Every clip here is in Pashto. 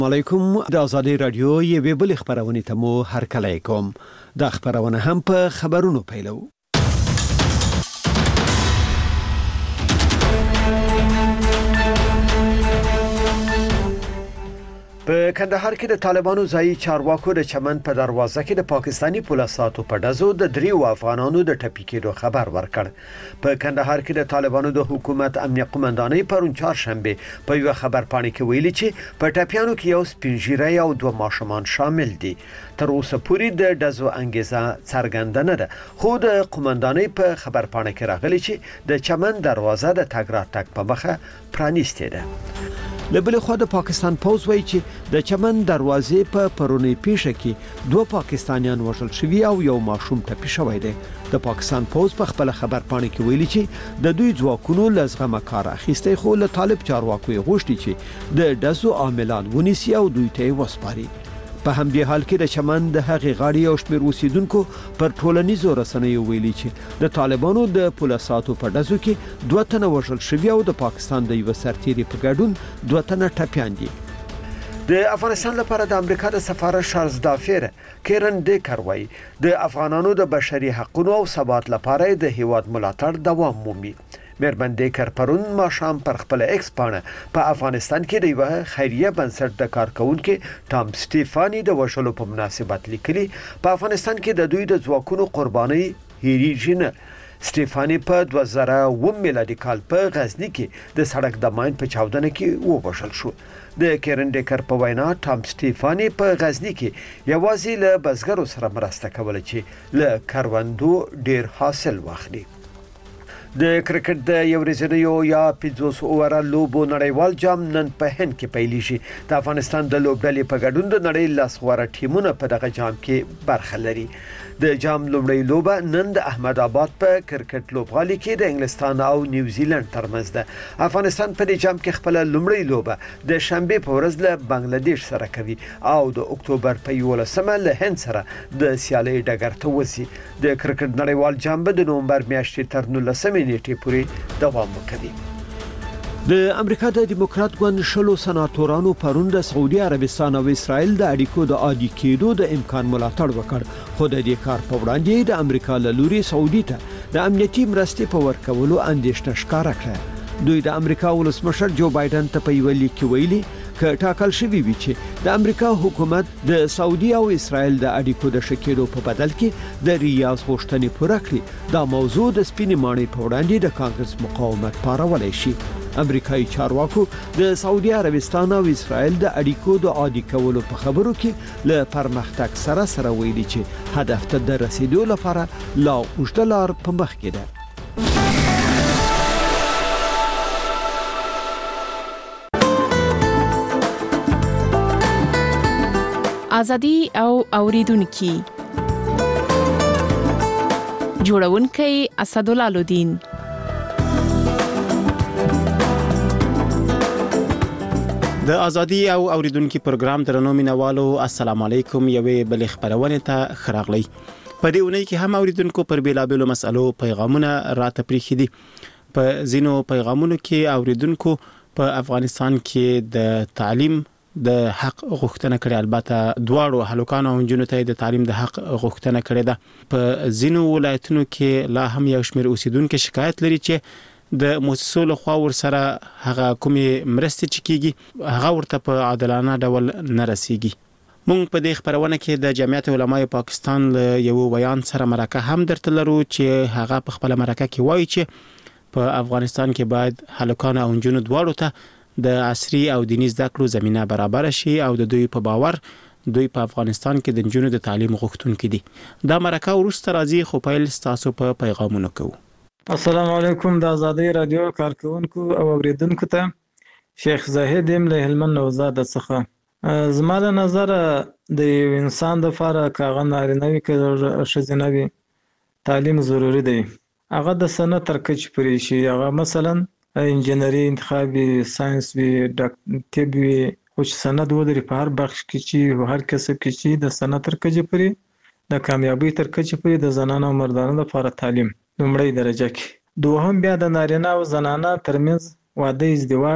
علیکم د ازادي رادیو یوې بل خبرونه ته مو هرکلی کوم. د خبرونه هم په خبرونو پیلو. په کندهار کې د طالبانو ځایي چارواکو د چمن په دروازه کې د پاکستانی پولیسو په ډزو د 3 افغانانو د ټپي کېدو خبر ورکړ. په کندهار کې د طالبانو د حکومت امنیه قومندانۍ پرون چهارشنبه په یو خبر پاڼه کې ویلي چې په ټپيانو کې یو سپینږیری او 2 ماشومان شامل دي. تر اوسه پورې د ډزو انګیزه څرګنده نه ده، خو د قومندانۍ په خبر پاڼه کې راغلي چې د چمن دروازه د تګ راتګ په مخه پرانیستې ده. لبل خو د پاکستان پوز وایي چې د چمن دروازې په پرونی پیښه کې 2 پاکستانیان وژل شوي او یو ماشوم ټپي شوی دی. د پاکستان پوز په خپل خبر پاڼه کې ویلي چې د دوی ځواکونو لزغمه کار اخیسته، خو له طالب چارواکو غوښتي چې د ډزو عاملان ونیسي او دوی ته وسپاري. په همدې حال کې د چمن د هغې غاړې او شمیر اوسیدونکو پر ټولنیزو رسنیو ویلي چې د طالبانو د پولیسو په ډزو کې 2 تنه وژل شوي او د پاکستان د یو سرتیري په ګډون 2 تنه ټپيان دي. د افغانستان لپاره د امریکا د سفارت شارلز دافیر کیرن ډیکر وایي د افغانانو د بشري حقوقو او ثبات لپاره د هیواد ملاتړ دوام مومي. مېرمن ډیکر پرون ماښام پر خپل ایکس پاڼه په افغانستان کې د یو خیریه بنسټ د کارکونکو ټام سټیفانی د وژلو په مناسبت لیکلي په افغانستان کې د دوی د ځواکونو قرباني هیریږي نه. سټیفانی په 2000 میلادي کال په غزنی کې د سړک د ماین په چاودنه کې ووژل شو. د کیرن ډیکر په وینا ټام سټیفانی په غزنی کې یوازې له بزګرو سره مرسته کوله چې له کروندو ډیر حاصل واخلي. د کرکټ د یو ورځنیو یا 50 اوور لوبو نړیوال جام نن په هند کې پیلېږي. د افغانستان د لوبډلې په ګډون د نړۍ لاس غوره ټیمونه په دغه جام کې برخه لري. د جام لومړی لوبه نن د احمد آباد په کرکټ لوبغالي کې د انګلستان او نیوزیلند ترمنځ ده. افغانستان په دې جام کې خپل لومړی لوبه د شنبه په ورځ له بنگلاديش سره کوي او د اکتوبر په 11مه له هند سره د سیالۍ ډګر ته وځي. د کرکټ نړیوال جام به د نومبر میاشتې تر 19 نیټې پورې دوام وکړي. د امریکا د دیموکرات ګوند شلو سناتورانو پرون د سعودي عربستان او اسرائیل د اړیکو د عادي کېدو د امکان ملاتړ وکړ، خو د دې کار په وړاندې د امریکا له لوري سعودي ته د امنیتي مرستې په ورکولو اندېښنه ښکاره کړه. دوی د امریکا ولسمشر جو بایدن ته په یو لیک کې ویلي ک ټاکل شوی وی چې د امریکا حکومت د سعودي او اسرائیل د اړیکو د شکېدو په بدل کې د ریاض غوښتنې پوره کړي. دا موضوع د سپینې ماڼۍ په وړاندې د کانګرس مقاومت پارولای شي. امریکایي چارواکو د سعودي عربستان او اسرائیل د اړیکو د عادي کولو په خبرو کې له پرمختګ سره ویلي چې هدف ته د رسیدو لپاره لا اوږده لار په مخ کې ده. ازادي او اوریدونکو جوړونکي اسدالله لودین. د ازادي او اوریدونکو پروګرام درنو مینوالو السلام علیکم. یوې بل خبرونه ته خراغلی. په دې ونې کې هم اوریدونکو پر بیلابلو مسالو پیغامونه راته پریخي دي. په زینو پیغامونو کې اوریدونکو په افغانستان کې د تعلیم د حق غوښتنه کړې، البته دواړو هلکانو او نجونو ته د تعلیم د حق غوښتنه کړې ده. په زینو ولایتونو کې لا هم یو شمېر اوسیدونکو شکایت لري چې د مؤسسو له خوا ورسره هغه کومې مرستې چې کیږي هغه ورته په عادلانه ډول نه رسیږي. موږ په دې خبرونه کې د جمعیت علماء پاکستان له یو بیان سره مرکه هم درته لرو چې هغه په خپل مرکه کې وایي چې په افغانستان کې باید هلکان او نجونو دواړو ته د عصري او دیني زده کړو زمينه برابر شي او د دوی په باور دوی په افغانستان کې د نجونو د تعلیم غوښتونکي دي. دا مرکه ورسته راځي خو پیل تاسو په پیغامونو کوو. السلام علیکم. د ازادي رادیو کارکونکو او اوریدونکو ته شیخ زاهد ام له هلمند نوزاد څخه. زما له نظر د یو انسان د لپاره کاغه نارینه وي که ښځینه وي تعلیم ضروری دی. هغه د سند تر کچې پورې شي. هغه مثلا انجینری انتخابي ساينس وي طب وي خو چې سند ودري په هر بخش کې چې هر کسب کې چې د سند تر کچې پورې د کامیابی تر کچې پورې د زنانو او مردانو لپاره تعلیم لومړی درجه کې. دوهم بیا د نارینه او زنانه ترمنځ واده ازدواج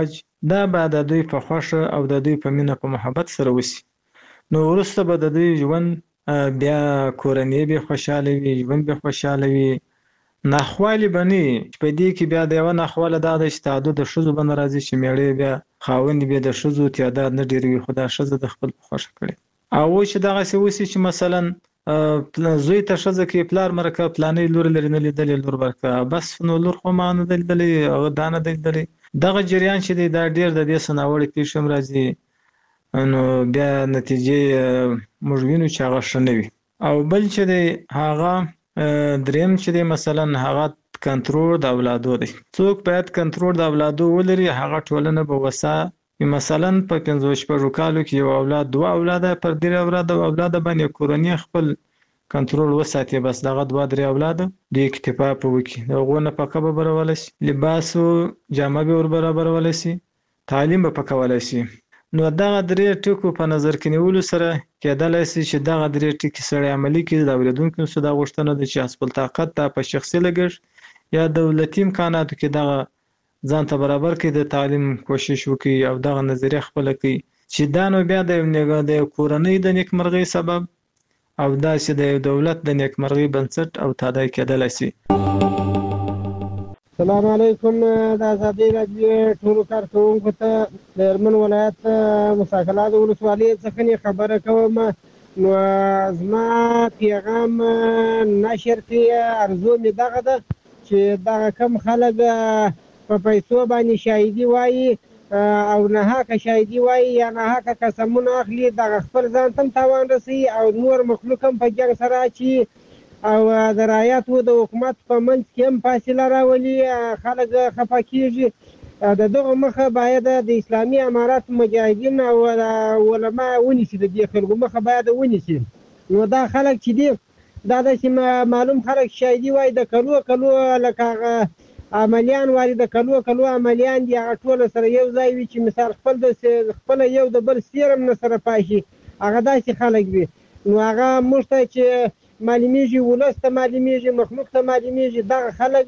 دا به د دوی په خوښه او د دوی په مینه په محبت سره وشي. نو وروسته به د دوی ژوند بیا کورنۍ به خوشاله وي، ژوند به خوشاله وي، ناخوالې به نه وي. په دې کې بیا د یوه ناخواله دا ده چې تعدد د ښځو به نه راځي چې مېړه بیا خاوند بیا د ښځو تعداد نه ډېروي، خو دا ښځه د خپل په خوښه کړي. او چې دغسې وشي چې مثلا زوی ته ښځه کوي پلار مرکه پلانۍ لور لري نه لیدلې لور ورکه، بس نو لور خو ما نه ده لیدلې هغه دا نه ده لیدلې. دغه جریان چې دی دا ډېر د دې څه ناوړې پېښې هم راځي، نو بیا نتیجې موږ وینو چې هغه ښه نه وي. او بل چې دی هغه دریم چې دی مثلا هغه کنټرول د اولادو دی. څوک باید کنټرول د اولادو ولري، هغه ټولنه به وسه مثلا په 15 کالو کې یو اولاد دوه اولاده پر درې اولاده باندې کورنۍ خپل کنټرول وساتي، بس دغه دوه درې اولاده د اکتفا په وکړي، د هغو نفقه به برابرولی شي، لباس او جامه به ور برابرولی شي، تعلیم به پکولی شي. نو دغه درې ټکو په نظر کې نیولو سره کېدلی شي چې دغه درې ټکي سړی عملي کړي. د اورېدونکو څخه دا غوښتنه ده چې حسب الطاقت دا په شخصي لګښت یا دولتي امکاناتو کې دغه ځان ته برابر کړي، د تعلیم کوشش وکړي او دغه نظریه خپله کړي چې دا نو بیا د کورنۍ د نیکمرغۍ سبب او داسې د دولت د نیکمرغۍ بنسټ او تادی کېدلی شي. السلام علیکم. د ازادۍ راډیو ټولو کارکوونکو ته د هلمند ولایت مساکلات ولسوالۍ څخه خبره کوم. نو زما پیغام نشر کې ارزو مې دغه ده چې دغه کم خلک په پیسو باندې شاهدي وایي او ناحقه شاهدي وایي یا ناحقه قسمونه اخلي، دغه خپل ځان ته هم تاوان رسوي او نور مخلوق هم په جنګ سره اچوي او د رعایتو د حکومت په منځ کې هم فاصله راولي، خلک خفه کېږي. د دغه مخه باید د اسلامي امارات مجاهدین او علما ونیسي، د دې خلکو مخه باید ونیسي. نو دا خلک چې دي دا داسې معلوم خلک شاهدي وایي د کلو لکه هغه عملیان وایي د کلو عملیان دي، هغه ټول سره یو ځای وي چې مثال خپل یو د بل سیرم نه سره پاشي، هغه داسې خلک وي. نو هغه موږ ته چې معلومیږي، ولس ته معلومیږي، مخلوق ته معلومیږي، دغه خلک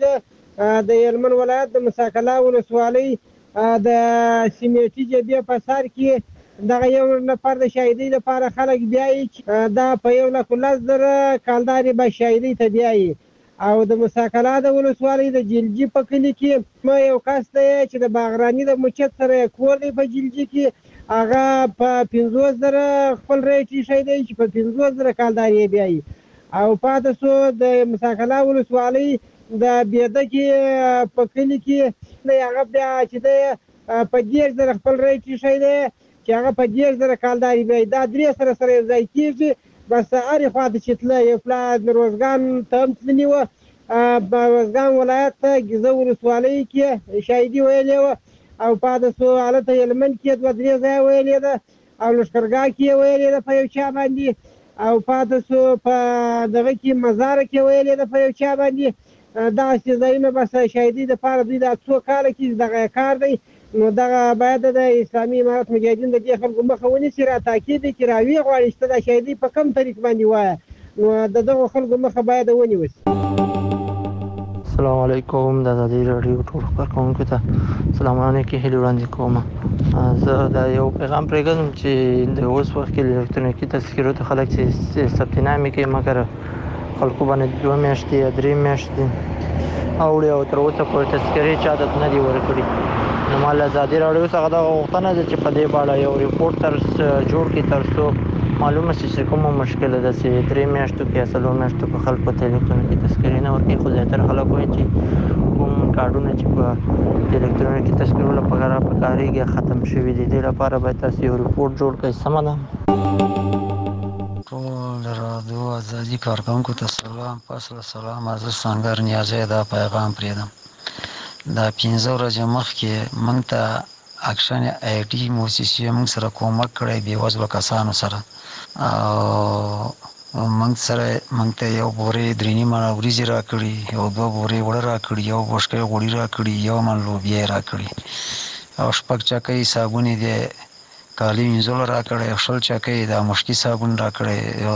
د هلمند ولایت د مساکلا ولسوالۍ د سیمټي جبهې په سر کې دغه یو نفر د شاهدۍ لپاره خلک بیایي چې دا په 1,10,000 کالدارې به شاهدۍ ته بیایي. او د مساکلا د ولسوالۍ د جلجي په کلي کې یو کس دی چې د باغراني د مچت سره کور دی په جلجي کې، هغه په 50,000 خپل ریټ ایښی دی چې په 50,000 کالدارې بیایي. او پاتې شو د مساکلا ولسوالۍ د بیده کې په کلي کې هغه بیا چې دی په 10,000 خپل ریټ ایښی دی چې هغه په 10,000 کالدارې بیایي. دا درې سره یو ځای کېږي، بس هرې خوا ته چې تله یو پلا روزګان ته هم تللي وه، په روزګان ولایت ته ګیزه ولسوالۍ کې شاهدي ویلې وه، او پاتې شو هلته هلمند کې 2-3 ځایه ویلې ده، او لښکرګاه کې ویلې ده په یو چا باندې، او پاتې شو په دغه کې مزاره کې ویلې ده په یو چا باندې. دغسې ځایونه بس شاهدي دپاره دوی دا څو کاله کې دغه کار دی. نو دغه باید د اسلامي امارت مجاهدین د دې خلکو مخه ونیسي، را تاکید یې کړي راویې غواړي چې ته دا شاهدي په کوم طریق باندې وایه، نو د دغو خلکو مخه باید ونیول شي. السلام علیکم. د ازادۍ راډیو ټولو کارکوونکو ته سلامونه کې هیلې وړاندې کوم. زه دا یو پیغام پرېږدم چې د اوس وخت کې الکترونیکي تذکرو ته خلک چې ثبت نامې کوي، مګر خلکو باندې 2 میاشتې یا 3 میاشتې اوړي او تر اوسه پورې تذکرې چا ته نه دي ورکړي. نو ما له ازادۍ راډیو څخه دا غوښتنه ده چې په دې باندې یو ریپورټ جوړ کړي تر څو معلومه شي چې کومه مشکله ده چې 3 میاشتو کې یا 4 میاشتو کې خلکو ته الکترونیکي تذکرې نه ورکوي. خو زیاتره خلک وایي چې کوم کارډونه چې په الکترونیکي تذکرو لپاره پکارېږي ختم شوي دي. دې لپاره باید تاسو یو ریپورټ جوړ کړئ. سمه ده. ټول رادیو ازادي کارکوونکو ته سلام. پس له سلام حضرت سانګر نیازی دا پیغام پرېږدم. دا 15 ورځې مخکې موږ ته اکشن آی ټي موسسې موږ سره کومک کړی بېوزلو کسانو سره، او موږ ته یو بورې 3 مڼه وریجې راکړي، یو 2 بورې اوړه راکړي، یو بوشکۍ غوړي راکړي، یو من لوبیا راکړي، او 6 چکۍ صابونې دي کالي وینځلو راکړی، 6 چکۍ د مشکي صابون راکړی، یو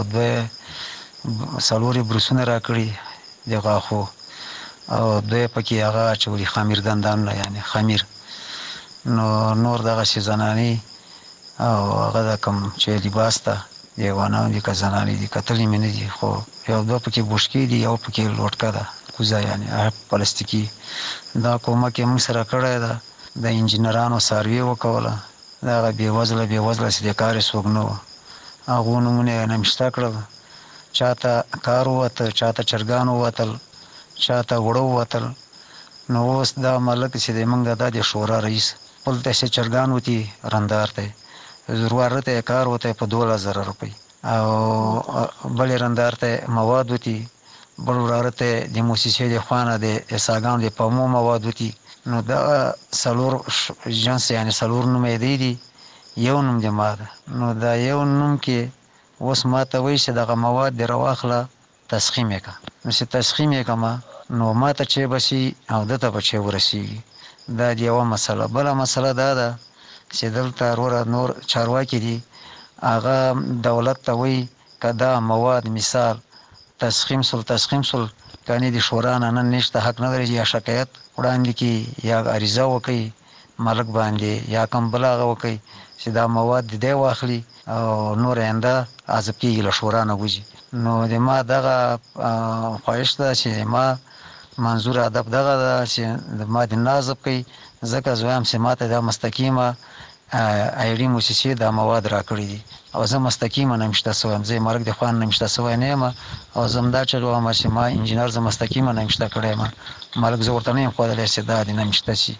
2 بروسونه راکړي د غاښو، او 2 پکې هغه اچولي خمیر دندان نه، یعنې خمیر. نو نور دغه شي زنانې او هغه د کوم چې لباس ته دیوانان دي که زنانې دي کتلې مې نه دي خو یو دوه پکې بوشکې دي یو پکې لوټکه ده کوزه یعنې پلاستیکي دا کومک یې موږ سره کړی ده د انجینرانو سروې وکوله د هغه بېوزله چې د کار یې څوک نه وه هغو نومونه یې نمشته کړل چاته کار ووته چاته چرګان ووتل چاته وړه ووتل نو اوس دا ملک چې دی موږ د شورا رئیس خپل ته چې چرګان وتي رندار ته ضرورت یې کار وته په 2000 روپۍ او بلې رندار ته مواد وتي بل وراره ته د موسسې د خوانه د اساګان د پمو مواد وتي نو دا سلور جنس یعنی سلور نوم یې دی یو نوم د ما ده نو دا یو نوم کې اوس ما ته وایي چې دغه مواد دې راواخله تسخیم یې کړه نو چې تسخیم یې کړمه نو ما ته چې بشي او ده ته به چې ورسېږي دا د یوه مسله بله مسله دا ده چې دلته وروره نور چارواکي دي هغه دولت ته وایي که دا مواد مثال تسخیم سل کنې د شورا نه نن نشته حق نه لري یا شکایت وړاندې کړي یا عریضه وکړي ملک باندې یا کوم بل هغه وکړي چې دا مواد د دی واخلي او نور آینده عذاب کېږي له شورا نه وځي نو د ما دغه خواهش ده چې ما منظور ادب دغه ده چې ما د نازب کوي ځکه زویم چې ما ته دا مستقیمه ایډي موسسې دا مواد را کړي دي او زه مستقیمه نمشته سویم زه مرګ د خوان نمشته سوی نه یم او زم دا چلو ما چې ما انجینر زه مستقیمه نمشته کړی یم مرګ زه ورته نه یم ښودلی چې دا دې نمشته شي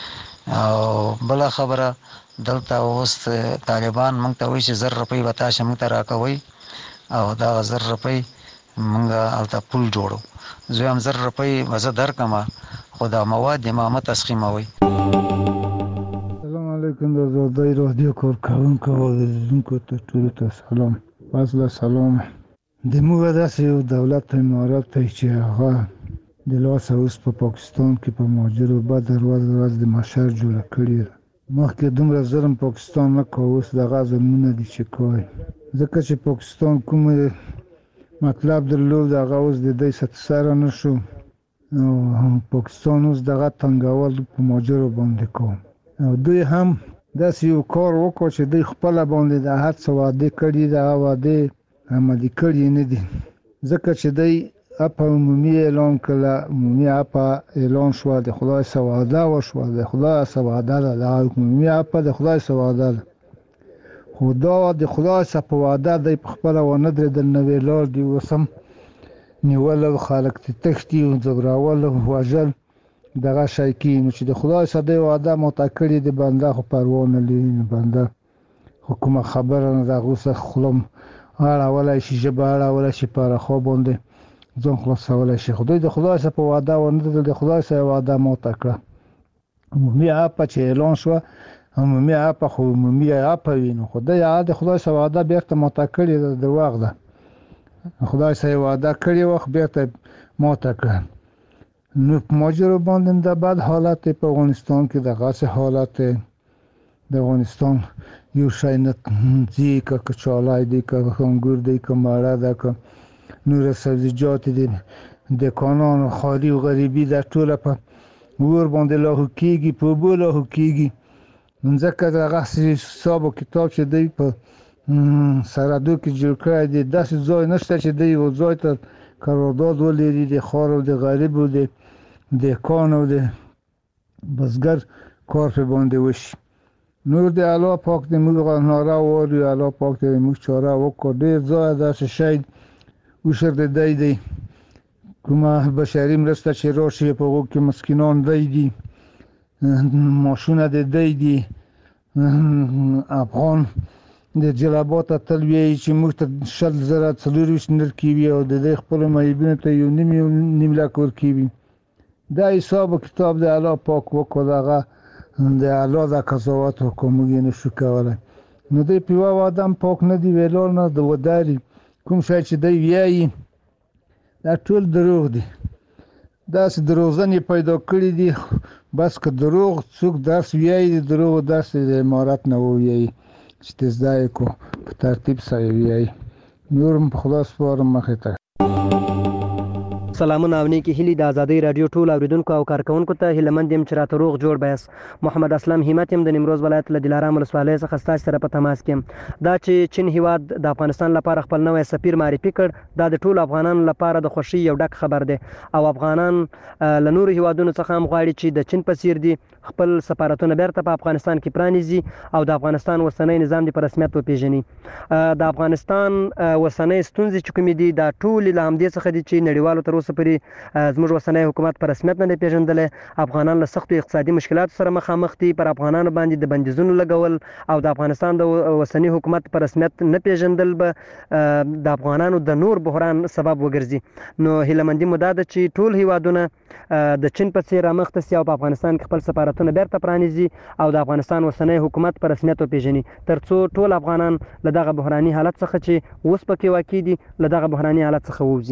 او بله خبره دلته اوس طالبان موږ ته وایي چې 1000 روپۍ به تاسې موږ ته راکوئ او دا 1000 روپۍ موږ هلته پول جوړو زه وایم 1000 روپۍ به زه درکړم خو دا مواد دې ما مه تسخیموئ. السلام علیکم د آزادۍ رادیو کارکوونکو او اوریدونکو ته ټولو ته سلام. فضل سلام. د موږ داسې یو دولت امارات دی چې هغه د لاسه اوس په پاکستان کې په مهاجرو بده ورځ د محشر جوړه کړې ده. مخکې دومره ظلم پاکستان نه کوه اوس دغه ظلمونه دي چې کوي ځکه چې پاکستان کوم مطلب درلود هغه اوس د دوی سره نه شو او پاکستان اوس دغه تنګول په مهاجرو باندې کوي او دوی هم داسې یو کار وکړ چې دوی خپله باندې د هر څه وعدې کړي دي هغه وعدې عملي کړي نه دي ځکه چې دوی اپا عمومي اعلان کړه عمومي اپا اعلان شو د خدای څخه وعده وشوه د خدای څخه وعده ده د عمومي اپا د خدای څخه وعده ده خو دا د خدای څخه په وعده دی په خپله ونه درېدل نوې لار دي اوس هم نیول او خلک تښتي او ځوراول او وژل دغه شی کېږي نو چې د خدای څخه دی وعده ماته کړې د بنده خو پروا نه لري بنده خو کومه خبره نه د هغو څخه خوله اړولی شي ژبه اړولی شي په رخوا باندې ځان خلاصولی شي خو دوی د خدای څخه په وعده ونه درېدل د خدای څخه وعده ماته کړه عمومي اپه چې اعلان شوه عمومي اپه خو عمومي اپه وي نو خو دوی هغه د خدای څخه وعده بیرته ماته کړې ده دروغ ده خدای څخه وعده کړې وه خو بیرته ماته کړه نو په مهاجرو باندې د بد حالت په افغانستان کې دغسې حالت د افغانستان یو شی نه ځي که کچالای دی که انګور دی که مړه ده که نور سبزیجات دي د کانونو خالی او غریبي د ټوله په ور باندې لاهو کېږي په اوبو لاهو کېږي ځکه دغه حساب و کتاب چې دی په سرحدو کې جوړ کړی دی داسې ځای نشته چې دی یو ځای ته قرارداد ولري د ښار او د غریب او د دهقان او د بزګر کار په باندې وشي نور د الله پاک د موږ ناره واري الله پاک د موږ چاره وکړو ډېر ځای داسې شی وشر د دی کومه بشري مرسته چې راشي په هغو کې مسکینان دی ماشونه د دی افغان د جلبات تل وی چې موږ ته 40,000 نر کیوي او د دې خپل مېبینه ته یو نیم لاک ور کیوي دا حساب کتاب د الله پاک وکړه هغه د الله د قضاوت حکم یې نشو کولای نو د پیوا آدم پاک نه دی ویلور نه د وداري کوم شای چې دی ویایي دا ټول دروغ دي داسې دروغجنې پیدا کړي دي بس که دروغ څوک درس ویایي د دروغ درس د امارت نه وویایي چې تزدای کو په ترتیب سره ویایي نور په خلاص سپارم مخې ته سلامونه او نیکی هیلي د ازادۍ رادیو ټول اوریدونکو او کارکونکو ته هیلمند یم چې راته روغ جوړ بیاست. محمد اسلم همت یم د نیمروز ولایت له دلارام ولسوالۍ څخه ستاسو سره په تماس کې یم. دا چې چین هیواد د افغانستان لپاره خپل نوی سفیر معرفي کړ دا د ټولو افغانانو لپاره د خوښۍ یو ډک خبر دی او افغانان له نورو هیوادونو څخه هم غواړي چې د چین په څیر دي خپل سفارتونه بیرته په افغانستان کې پرانیزي او د افغانستان اوسنی نظام دی په رسمیت وپیژني. د افغانستان اوسنۍ ستونزې چې کومې دي دا ټولې له همدې څخه دي چې نړیوالو تر اوسه پورې زموږ اوسنی حکومت په رسمیت نه دی پیژندلی. افغانان له سختو اقتصادي مشکلاتو سره مخامخ دي. پر افغانانو باندې د بندیزونو لګول او د افغانستان د اوسنی حکومت په رسمیت نه پیژندل به د افغانانو د نور بحران سبب وګرځي. نو هیلهمندي مو دا ده چې ټول هیوادونه د چین په څیر رامخته سي او په افغانستان کې خپل سفارتونه بیرته پرانیزي او د افغانستان اوسنی حکومت په رسمیت وپیژني ترڅو ټول افغانان له دغه بحراني حالت څخه چې اوس پکې واقع دي له دغه بحراني حالت څخه ووځي.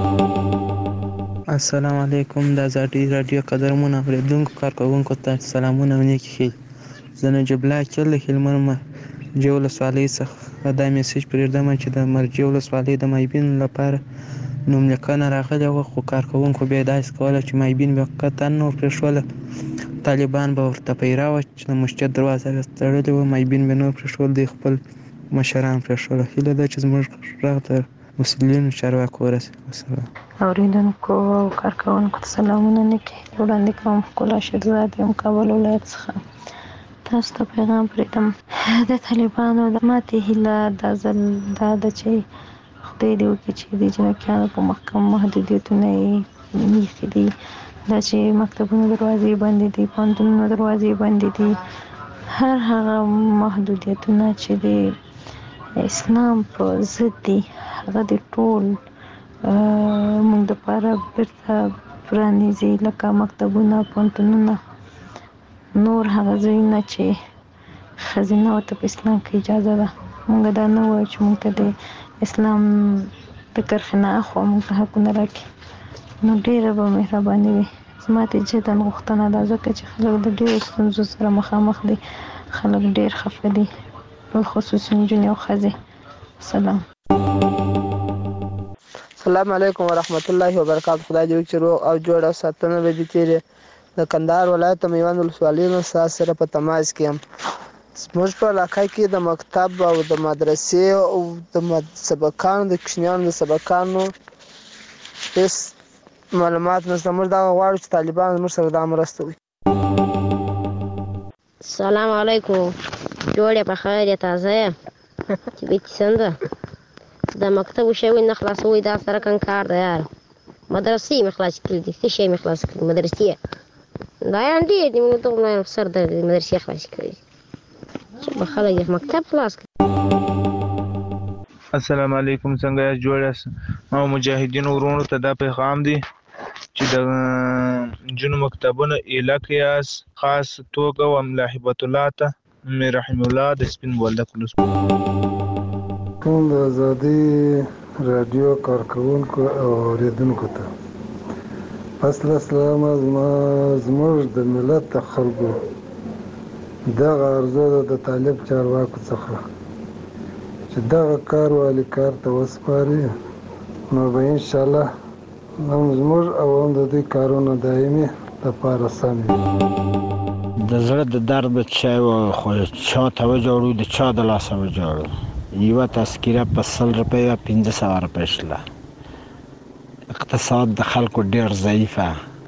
السلام علیکم د ازادۍ رادیو قدرمن اوریدونکو کارکوونکو ته سلامونه او نیکی ښې. زه نجیب الله چل د هلمند مرجې ولسوالۍ څخه دا میسج پرېږدم چې د مرجې ولسوالۍ د مایبینو لپاره نوملیکنه راغلې وه خو کارکوونکو بیا یې داسې کوله چې مایبین به قطعا نه پرېښوله. طالبان به ورته پیرا وه چې د مسجد دروازه به تړلې وه مایبین به نه پرېښول دوی خپل مشران پرېښوله. هیله ده چې زموږ غږ د مسؤلینو چارواکو ورسېږي. وسلام. اوریدونکو او کارکوونکو ته سلامونه نیکې وړاندې کوم. ښکلا شیرزاد یم کابل ولایت څخه تاسو ته پیغام پرېږدم. د طالبانو د ماتې هیله دا ځل دا ده چې خدای دې وکړي چې د جنکیانو په محکم محدودیتونه یې ایښي دي. دا چې مکتبونو دروازې بندې دي پوهنتونونو دروازې بندې دي هر هغه محدودیتونه چې د اسلام په ضد دي هغه د ټول موږ دپاره بیرته پرانیزي لکه مکتبونه پوهنتونونه نور هغه ځایونه چې ښځینه ورته په اسلام کې اجازه ده. موږ دا نه وایو چې موږ ته د اسلام د کرښې نه اخوا موږ ته حقونه راکړي نو ډېره به مهرباني وي. زما د جداً غوښتنه ده ځکه چې خلک د ډېرو ستونزو سره مخامخ دي. خلک ډېر خفه دي بالخصوص نجونې او ښځې. سلام. السلام علیکم ورحمت الله وبرکاتو. خدای دې وکړي چې روغ او جوړ او ساتنه به دې تېرې. د کندهار ولایت د میوند ولسوالۍ نه ستاسو سره په تماس کې یم. زموږ په علاقه کې د مکتب او د مدرسې او د سبقانو د کوچنیانو د سبقانو هېڅ معلومات نشته. موږ دغه غواړو چې طالبان زموږ سره دا مرسته وکړي. سلام علیکم. جوړ یې په خیر یې تازه یې چې بیتي څنګه د مکتب شوی نه خلاصوي دا سره کم کار دی یار. مدرسې مې خلاص کړي دي څه شی مې خلاص کړي مدرسې دا یې ډېر دي موږ ته سر د مدرسې خلاص کړي چې به خلک یې مکتب خلاص کړي. السلام علیکم. څنګه یاست جوړ یاست؟ ما مجاهدینو ورونو ته دا پیغام دی چې د نجونو مکتبونه ایله کړئ خاص توګه و ملا هبت الله ته مې رحم الله د سپین بولدک ولسوالۍ. ټول د ازادۍ رادیو کارکوونکو او اوریدونکو ته اصل سلام زموږ د ملت د خلکو دغه ارزو ده د طالب چارواکو څخه چې دغه کار والي کار ته وسپاري نو به انشاءالله هم زموږ او هم د دوی کارونه دایمي لپاره سم وي. د زړه د درد چای خو چا ته وجوړو د چا د لاسه وجوړو. یوه تذکیره په 100 روپیو 500 روپۍ شله. اقتصاد د خلکو ډېر ضعیفه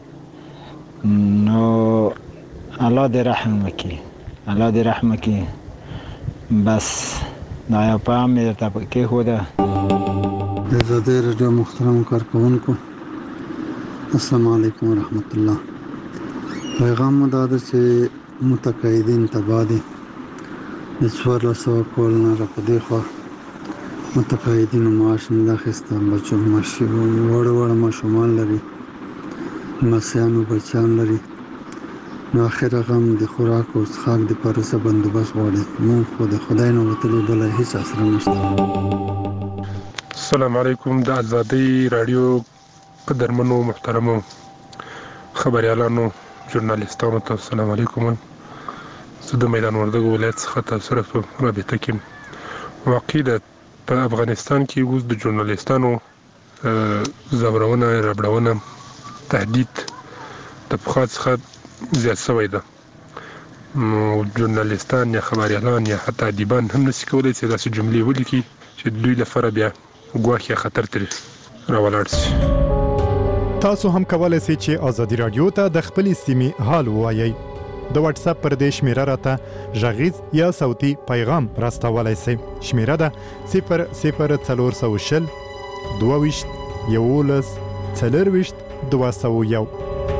نو الله دې رحم وکړي الله دې رحم وکړي. بس دا یو پیغام مې درته کېښوده. د ازادۍ راډیو محترمو کارکوونکو السلام علیکم ورحمت الله. پیغام مو دا ده چې متقاعدین تباه دي. د 1400 کال نه را په دې خوا متقاعدینو معاش نه ده اخیسته. بچو وړه ماشومان لري لمسیانو بچیان لري نو اخر غم د خوراک او څښاک دپاره څه بندوبست غواړي. مونږ خو د خدای نه وتلي بله هېڅ اسره نشته. السلام علیکم. د ازادۍ راډیو قدرمنو محترمو خبریالانو ژورنالیستانو ته السلام علیکم. زه د میدان وردګو ولایت څخه تاسو سره په رابطه کې واقع ده په افغانستان کې اوس د ژورنالیستانو زبرونه ربړونه تهدید د پخوا څخه زیات شوی ده. ژورنالیستان یا خبریالان یا حتی ادیبان هم نشي کولی چې داسې جملې ولیکي چې دوی لپاره بیا ګواښ یا خطر ترې راولاړ شي. تاسو هم کولای شئ چې ازادي رادیو ته د خپلې سیمې حال ووایئ. د واتس اپ پر دې شمیره راته غږیز یا صوتي پیغام راستولای شئ. شمیره ده 00420 22 11 24 201.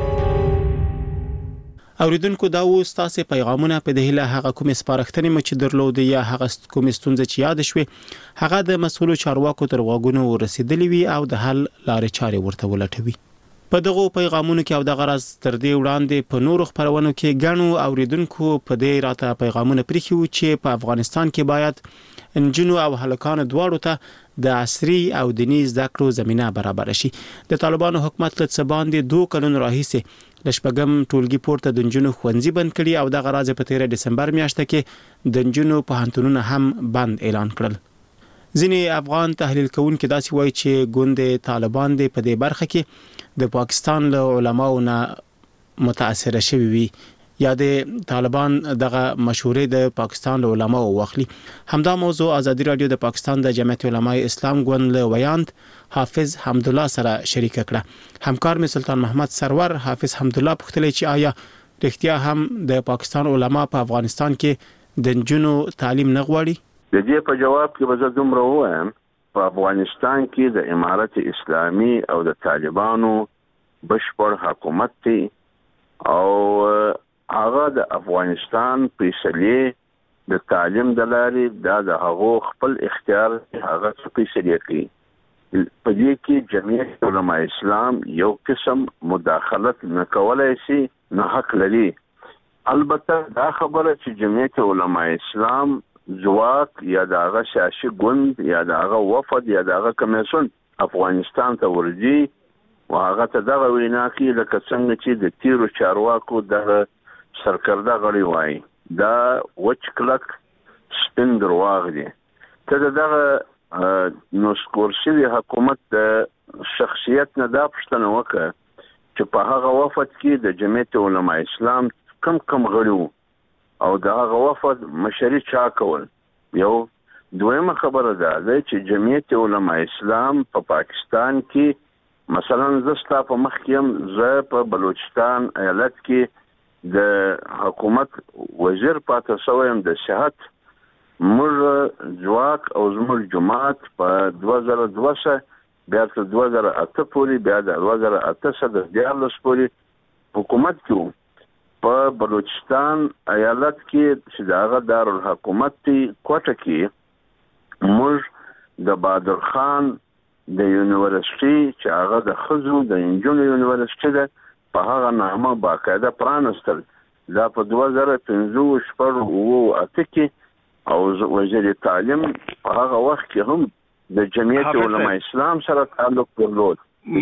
اوریدونکو دا و ستاسو پیغامونه په دهله هغه کوم سپارښتنې مچ درلودي یا هغه کوم ستونزې چې یاد شوي هغه د مسؤلو چارواکو تر غوږونو ورسېدلې وي او د حل لارې چارې ورته ولټوي. په دغه پیغامونو کې او د غرض تر دې وړاندې په نورو خبرونو کې غنو اوریدونکو په دې راته پیغامونه پریخي و چې په افغانستان کې باید انجنونو او هلکانو دواړو ته د عصري او دینی زده کړو زمينه برابر شي. د طالبانو حکومت له څه باندې 2 کلونو راهیسې د شپږم ټولګي پورته د انجنونو ښوونځي بند کړي او د غرض په 13 دسمبر میاشت کې د انجنونو پوهنتونونه هم بند اعلان کړل. ځینې افغان تحلیل کوونکي داسې وایي چې ګوند طالبان د په دې برخه کې د پاکستان له علماو نه متاثر شوي وي یا د طالبان دغه مشورې د پاکستان له علماو واخلي. همدا موضوع ازادي رادیو د پاکستان د جمعیت علماء اسلام ګوند له ویاند حافظ حمدالله سره شریک کړه. همکار می سلطان محمد سرور حافظ حمدالله پوښتنه چې آیا رښتیا هم د پاکستان علما په افغانستان کې د انجونو تعلیم نه غواړي؟ د دې په جواب کې به زه دومره ووایم په افغانستان کې د امارت اسلامي او د طالبانو بشپړ حکومت دی او هغه د افغانستان فیصلې د تعلیم د لارې د هغو خپل اختیار هغه فیصلې کوي. په دې کې جمعیت علماء اسلام یو قسم مداخلت نه کولای شي، نه حق لري. البته دا خبره چې جمعیت علماء اسلام ځواک یا د هغه سیاسي ګوند یا د هغه وفد یا د هغه کمیسیون افغانستان ته ورځي او هغه ته دغه وینا کوي لکه څنګه چې د تیرو چارواکو دغه سرکرده غړي وایي دا وچ کلک سپین درواغ دي. ته دغه نسکور شوي حکومت د شخصیت نه دا پوښتنه وکړه چې په هغه وفد کې د جمعیت علماء اسلام کم غړي وو او د هغه وفد مشري چا کول. یو دویمه خبره ده چې جمعیت علماء اسلام په پاکستان کې مثلا زستا په مخ کې زه په بلوچستان ایالت کې د حکومت وزیر پاتې شوم د صحت موږ ځواک او زموږ جماعت په 2002 بیا تر 2008 پورې بیا د 2008 د 14 پورې حکومت کې په بلوچستان ایالت کې چې دغه دارالحکومت دی کوټه کې موږ د بادر خان د یونیورسيټي چې هغه د خزو د انجونو یونیورسيټي ده په هغه نامه باقاعده پرانستل. دا په 2015 کې او وزیر تعلیم په هغه وخت کې هم د جمعیت علماء اسلام سره تعلق درلود.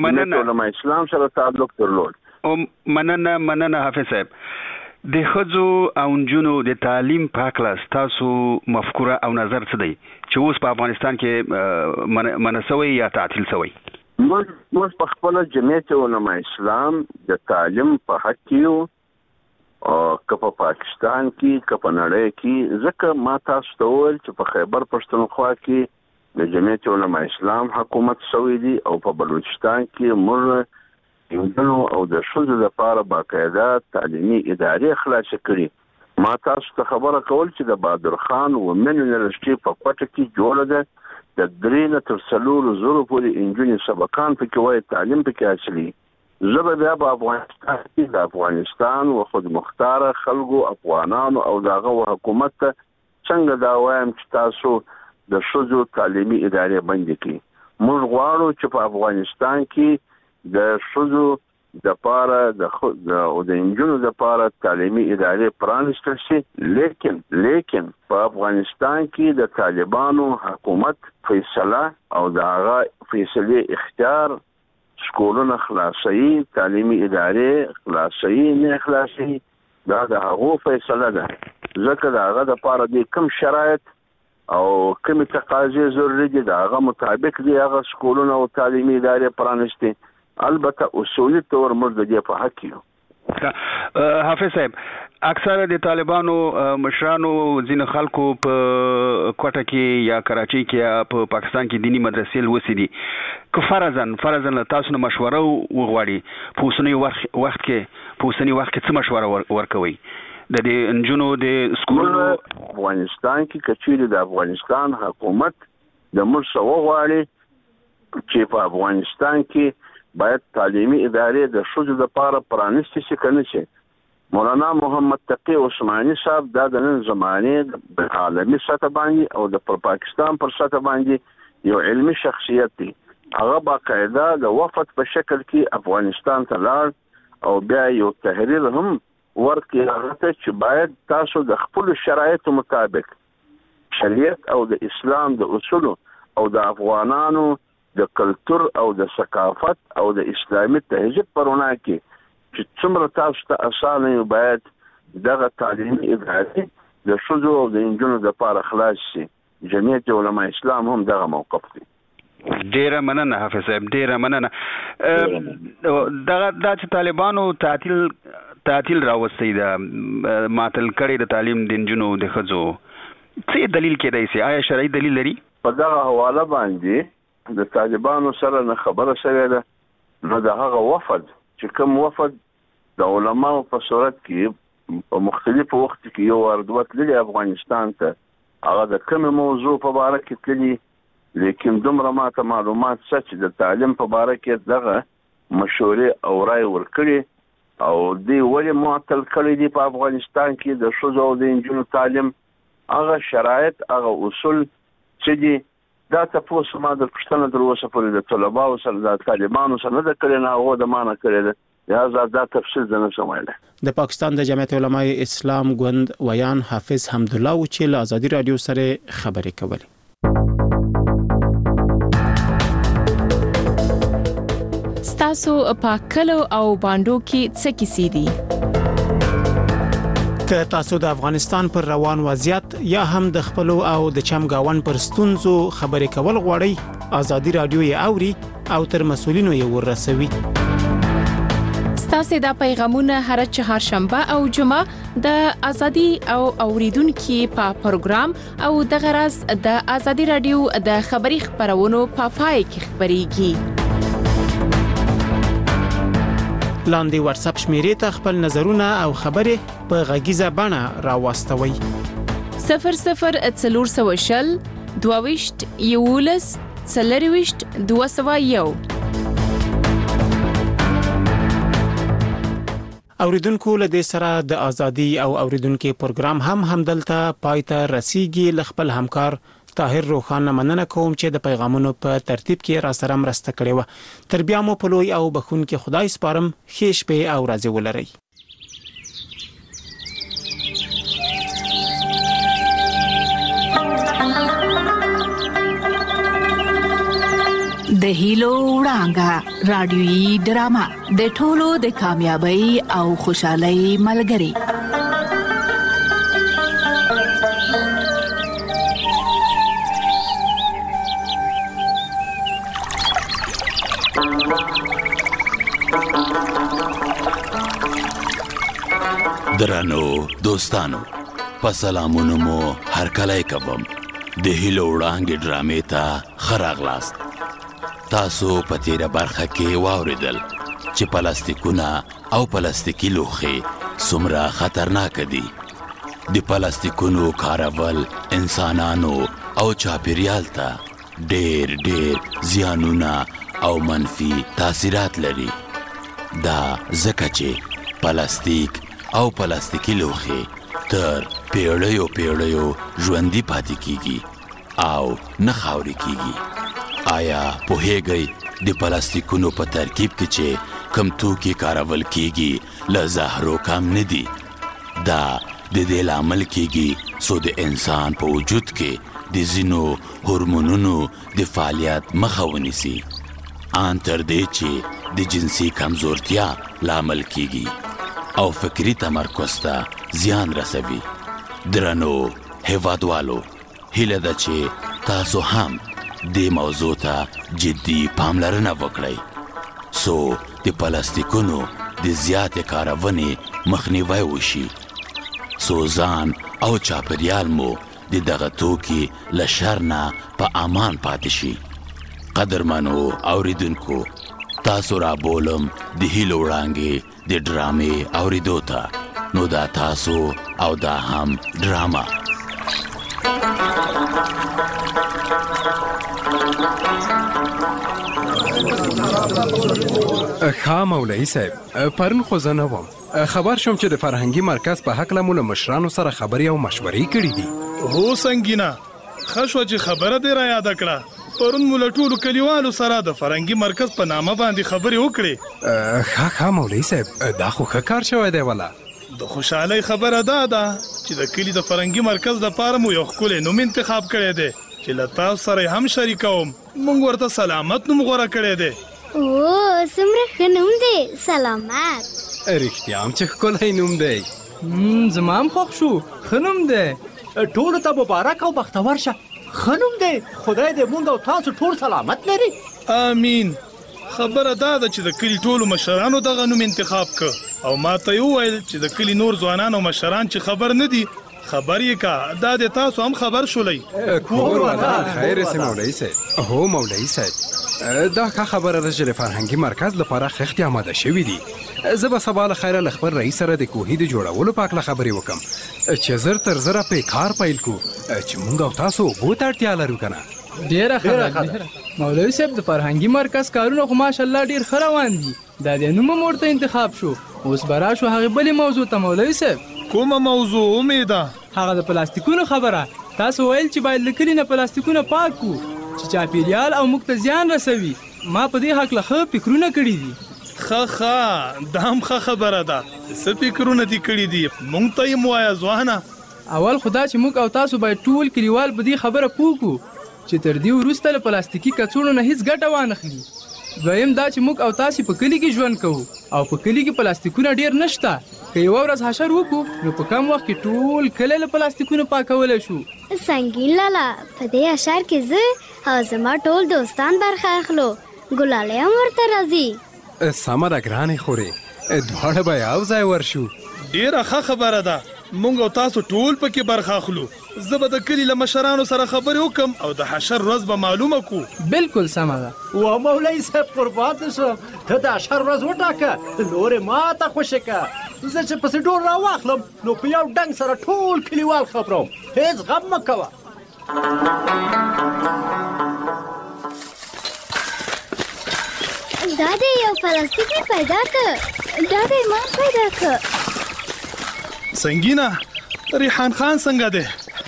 مننه حافظ صاحب. د خزو او انجونو د تعلیم په اړه تاسو مفکوره او نظر څه دی چې اوس په افغانستان کې منسوي یا تعطیل شوی؟ موږ په خپل جمعیت علماء اسلام د تعلیم په حق کې او په پاکستان کې په نړۍ کې ځکه ما تاسو ته وویل چې په خیبر پښتونخوا کې د جمعیت علماء اسلام حکومت شوی دی او په بلوچستان کې موږ او د شوزو لپاره باقاعده تعلیمي ادارې خلاص کړي. ما تاسو ته خبره کول چې د بادر خان ومن یونیورسيټي په کوټه کې جوړه ده د 3 تر 4 زره پورې انجونی سبقان په کوي تعلیم په کې اصلي زبر بیا په افغانستان کې د افغانستان او خود مختار خلکو افغانانو او دغه حکومت څنګه دا وایم چې تاسو د شوزو تعلیمي ادارې بند کړي. موږ غواړو چې په افغانستان کې د شوزو د پاره د انجونو د پاره تعلیمي ادارې پرانستل شي. لیکن په افغانستان کې د طالبانو حکومت فیصله او د هغه فیصله اختیار سکولونه خلاصي تعلیمي ادارې خلاصي نه خلاصي دا د هغه فیصله ده. ځکه دا هغه د پاره د کم شرایط او کومې تقاضې ضروري دي د هغه مطابق دي هغه سکولونه او تعلیمي ادارې پرانیستي. البته اصولي تور موږ د دې په حق یو. حافظ صاحب، اکثره د طالبانو مشرانو ځینې خلکو په کوټه کې یا کراچۍ کې یا په پاکستان کې دینی مدرسې لوستې دي. که فرضاً تاسو نه مشوره وغواړي په اوسني وخت کې څه مشوره ورکوي د دې نجونو د سکولونو افغانستان کې؟ کچېرې د افغانستان حکومت د موږ څه وغواړي چې په افغانستان کې باید تعلیمي ادارې د ښځو لپاره پرانیستې شي که نه شي. مولانا محمد تقی عثماني صاحب دا د نن زمانې د عالمي سطح باندې او د پاکستان پر سطح باندې یو علمي شخصیت دی. هغه باقاعده د وفد په شکل کې افغانستان ته لاړ او بیا یو تحریر هم ورکړي هغه ته چې باید تاسو د خپلو شرایطو مطابق شریعت او د اسلام د اصولو او د افغانانو د کلتور او د ثقافت او د اسلامي تهذیب په رڼا کې چې څومره تاسو ته اسانه یو باید دغه تعلیمي ادارې د ښځو او د نجونو لپاره خلاص شي. جمعیت علماء اسلام هم دغه موقف دی. ډیره مننه حافظ صاحب، ډیره مننه. دا چې طالبانو تعطیل راوستي دا معطل کړي د تعلیم د نجونو د ښځو، څه دلیل کېدای شي؟ آیا شرعي دلیل لري؟ په دغه حواله باندې د طالبانو سره نه خبره شوې ده. نو د هغه وفد چې کوم وفد د علماو په صورت کې په مختلفو وخت کې یو وردوه تللي افغانستان ته، هغه د کومې موضوع په باره کې تللي، لیکن دومره ماته معلومات شته چې د تعلیم په باره کې دغه مشورې او رای ورکړي او دوی ولې معطل کړي دي په افغانستان کې د ښځو او د نجونو تعلیم. هغه شرایط هغه اصول چې دي دا تاسو ما د پښتنه در اوسه پورې د طلباو سره د طالبانو سره نه کړي نه هغه د معنا کړي ده. لہذا دا تفصیل نه سمایله. د پاکستان د جمعیت علماء اسلام ګوند ویان حافظ حمدالله و چې له ازادي رادیو سره خبرې کولې. ستاسو په کلو او باندو کې څه کیسې دي؟ که تاسو د افغانستان پر روان وضعیت یا هم د خپلو او د چمګاون پر ستونزو خبرې کول غواړئ، ازادي رادیو یې اوري او تر مسؤلینو یې ورسوي. ستاسو د پیغامونه هر چهارشنبه او جمعه د ازادي او اوریدونکو په پروګرام او د غرض د ازادي رادیو د خبري خبرونو په پای کې خبريږي. لاندې واتس اپ شمیرې ته خپل نظرونه او خبرې په غږیزه بڼه راوستوي. 0040 22 یولس 40 201. اوریدونکو له دې سره د ازادي او اوریدونکو پروګرام همدلته پایته رسیدي. ل خپل همکار طاهر روخان مننه کوم چې د پیغامونو په ترتیب کې را سره مرسته کړې و. تر بیا مو په لوی او بخون کې خدای سپارم. ښه شپه او ورځې ولرئ. د هیلو وړانګه رادیويي ډرامه د ټولو د کامیابی او خوشحالۍ ملګری. درنو دوستانو، په سلامونو مو هرکلی کوم. د هیلو وړانګې ډرامې ته ښه راغلاست. تاسو په تیره برخه کې واوریدل چې پلاستیکونه او پلاستیکي لوښي څومره خطرناک دي. د پلاستیکونو کارول انسانانو او چاپیریال ته ډېر زیانونه او منفي تاثیرات لري. دا ځکه چې پلاستیک او پلاستیکي لوښي تر پیړیو ژوندي پاتې کیږي او نه خاوري کیږي. آیا پوهیږئ د پلاستیکونو په ترکیب کې چې کم توکي کارول کیږي له زهرو کم نه دي؟ دا د دې لامل کیږي څو د انسان په وجود کې د ځینو هورمونونو د فعالیت مخه ونیسي، ان تر دې چې د جنسي کمزورتیا لامل کیږي او فکری تمرکز ته زیان رسوي. درنو هیوادوالو، هیله ده چې تاسو هم دې موضوع ته جدي پاملرنه وکړئ سو د پلاستیکونو د زیاتې کارونې مخنیوی وشي سو ځان او چاپیریال مو د دغه توکي له شر نه په امان پاتې شي قدرمنو اوریدونکو تاسو را بولم د هیلو وړانګې د ډرامې اوریدو ته نو دا تاسو او دا هم ډراما ښه مولوي صاحب پرون خو زه نه وم خبر شوم چې د فرهنګي مرکز په هکله مو له مشرانو سره خبرې او مشورې کړي دي هو سنگینا ښه شوه چې خبره دې را یاده کړه پرون مو له ټولو کلیوالو سره د فرهنګي مرکز په نامه باندې خبرې وکړې ښه مولوي صاحب دا خو ښه کار شوی دی ولا د خوشحالۍ خبره دا ده چې د کلي د فرهنګي مرکز لپاره مو یو ښکلی نوم انتخاب کړی دی چې له تاسو سره هم شریکوم موږ ورته سلامت نوم غوره کړی دی اوه څومره ښه نوم دی سلامت رښتیا هم چې ښکلی نوم دی زما هم خوښ شو ښه نوم دی ټولو ته مبارک او بختور شه ښه نوم دی خدای دې موږ او تاسو ټول سلامت لري امین خبره دا ده چې د کلي ټولو مشرانو دغه نوم انتخاب کړ او ما ته یې وویل چې د کلي نور ځوانان او مشران چې خبر نه دي خبر یې کا دا د تاسو هم خبر شولئ کور ودان خیر سي مولوي صاحب هو مولوي صاحب دا ښه خبره ده چې د فرهنګي مرکز لپاره خښتې آماده شوي دي زه به سبا له خیره له خپل رئیس سره د کوهي د جوړولو په هکله خبرې وکړم چې زر تر زره پرې کار پیل کړو چې موږ او تاسو اوبو ته اړتیا لرو که نه ډېره ښه مولوي صاحب د فرهنګي مرکز کارونه خو ماشاءالله ډېر ښه روان دي دا د نوم هم ورته انتخاب شو اوس به راشو هغې بلې موضوع ته مولوي صاحب کومه موضوع امیده هغه د پلاستیکونو خبره تاسو ویل چې باید له کلي نه پلاستیکونه پاک کړو چې چاپیریال او موږ ته زیان رسوي ما په دې هکله ښه فکرونه کړي دي ښه دا هم ښه خبره ده څه فکرونه دې کړي دي موږ ته یې ووایه ځوانه اول خو دا چې موږ او تاسو باید ټول کلیوال په دې خبره پوه کړو چې تر دې وروسته له پلاستیکي کڅوړو نه هیڅ ګټه وانخلي دویم دا چې موږ او تاسو په کلي کې ژوند کوو او په کلي کې پلاستیکونه ډېر نشته که یوه ورځ حشر وکړو نو په کم وخت کې ټول کلی له پلاستیکونو پاکولی شو سنګین لالا په دې اشعار کې زه او زما ټول دوستان برخه اخلو ګلالی هم ورته راځي سمه ده ګرانې خورې دواړه به یو ځای ورشو ډېره ښه خبره ده موږ او تاسو ټول پکې برخه اخلو زه به د کلي له مشرانو سره خبرې وکړم او د حشر ورځ به معلومه کړو بالکل سمه ده و مولوي صاحب قربان دې شم ته د حشر ورځ وټاکه نورې ما ته خوشې که زه چې پسې ډور راواخلم نو په یو ډنګ سره ټول کلیوال خبروم هېڅ غم مه کوه دا دی یو پلاستیک مې پیدا که دا دی ما پیدا که سنگینا ریحان خان څنګه دی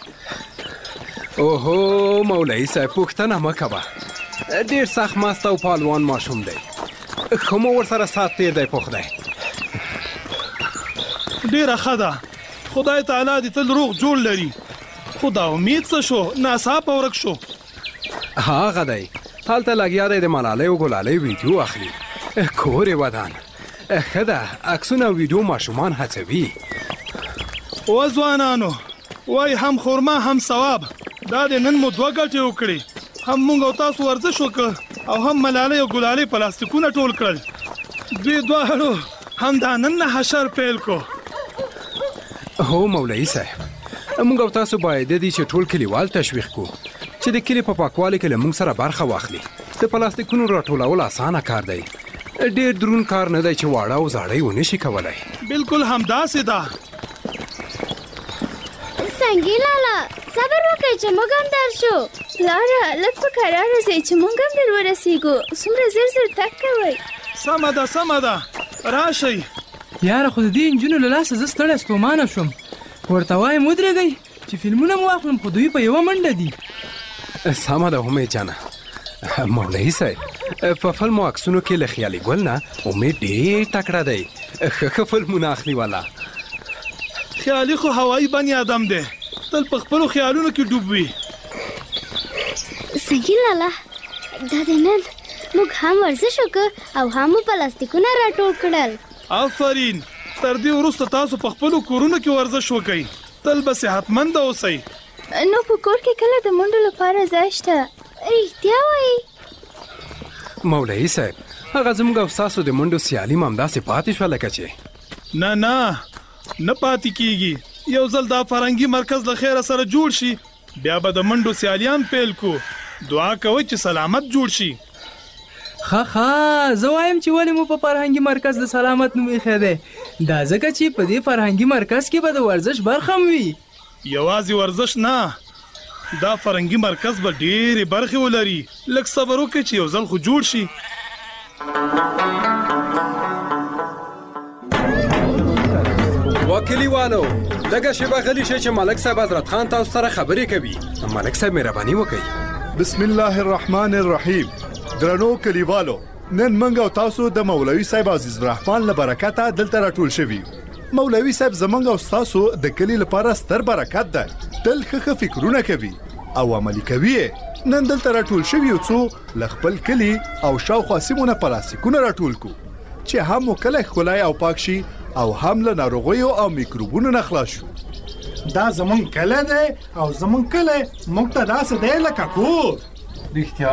اوهو مولوي صاحب پوښتنه مه کوه ډېر سخت مست او پالوان ماشوم دی ښه مو ورسره سات تېر دی په خدای ډېره ښه ده خدای تعالی دې تل روغ جوړ لري خو دا امید څه شو ناڅاپه ورک شو هغه دی هلته لګیا دی د ملالۍ او ګلالۍ ویډیو اخلي کور یې ودان ښه ده عکسونه او ویډیو ماشومان هڅوي و ځوانانو وای هم خورما هم ثواب دا د نن مو دوه ګټې وکړې هم موږ او تاسو ورزش وکړ او هم ملالۍ او ګلالۍ پلاستیکونه ټول کړل دوی دواړو هم دا نن نه حشر پیل کو هو مولوي صاحب موږ او تاسو باید د دې چې ټول کلیوال تشویق کړو چې د کلي په پاکوالي کې له موږ سره برخه واخلي د پلاستیکونو راټولول اسانه کار دی ډېر درون کار نه دی چې واړه او زاړه یې ونه شي کولی بالکل همداسې ده سنګین لالا صبر وکړئ چې موږ هم درشو لاره لږ په کراره ځئ چې موږ هم در ورسېږو څومره زر زر تګ کوئ سمه ده راشئ یاره خو د دې نجونو له لاسه زه ستړی ستومانه شوم ورته وایم ودرېږئ چې فلمونه مو واخلم خو دوی په یوه منډه دي سمه ده امید جانه مولوي صاحب په فلمو عکسونو کې له خیالي ګل نه امید ډېر تکړه دی ښه فلمونه اخلي والا خیالي خو هوایي بني آدم دی تل په خپلو خیالونو کې ډوب وي سنګین لالا دا د نن موږ هم ورزش وکړ او هم مو پلاستیکونه راټول کړل آفرین تر دې وروسته تاسو په خپلو کورونو کې ورزش وکئ تل به صحتمنده اوسئ نو په کور کې کله د منډو لپاره ځای شته؟ رښتیا وایي؟ مولوي صاحب هغه زموږ او ستاسو د منډو سیالي هم همداسې پاتې شوه لکه چې نه پاتې کیږي. یو ځل دا فرهنګي مرکز له خیره سره جوړ شي بیا به د منډو سیالیان پیل کو. دعا کوي چې سلامت جوړ شي. زه وایم چې ولې مو په فرهنګي مرکز د سلامت نوم ایښی دی؟ دا ځکه چې په دې فرهنګي مرکز کې به د ورزش برخه هم وي. یوازې ورزش نه، دا فرهنګي مرکز به ډېرې برخې ولري. لږ صبر وکړئ چې یو ځل خو جوړ شي. وکیلیوالو لږه شیبه غلی شئ چې ملک صاحب حضرت خان تاسو سره خبرې کوي. ملک صاحب مهرباني وکړئ. بسم الله الرحمن الرحیم. درنو کلیوالو، نن موږ او تاسو د مولوي صاحب عزیز الرحمن له برکته دلته راټول شوي. مولوي صاحب زموږ او تاسو د کلی لپاره ستر برکت ده. تل ښه فکرونه کوي او عملي کوي. نن دلته راټول شوي یو څو له خپل کلی او شاوخوا سیمونه پلاستیکونه راټول کو چې هم مو کلی ښکلی او پاک شي او هم له ناروغیو او میکروبونو نه خلاص شو. دا زمون کلی دی او زمون کلی موږ ته داسې دی لکه کور. رښتیا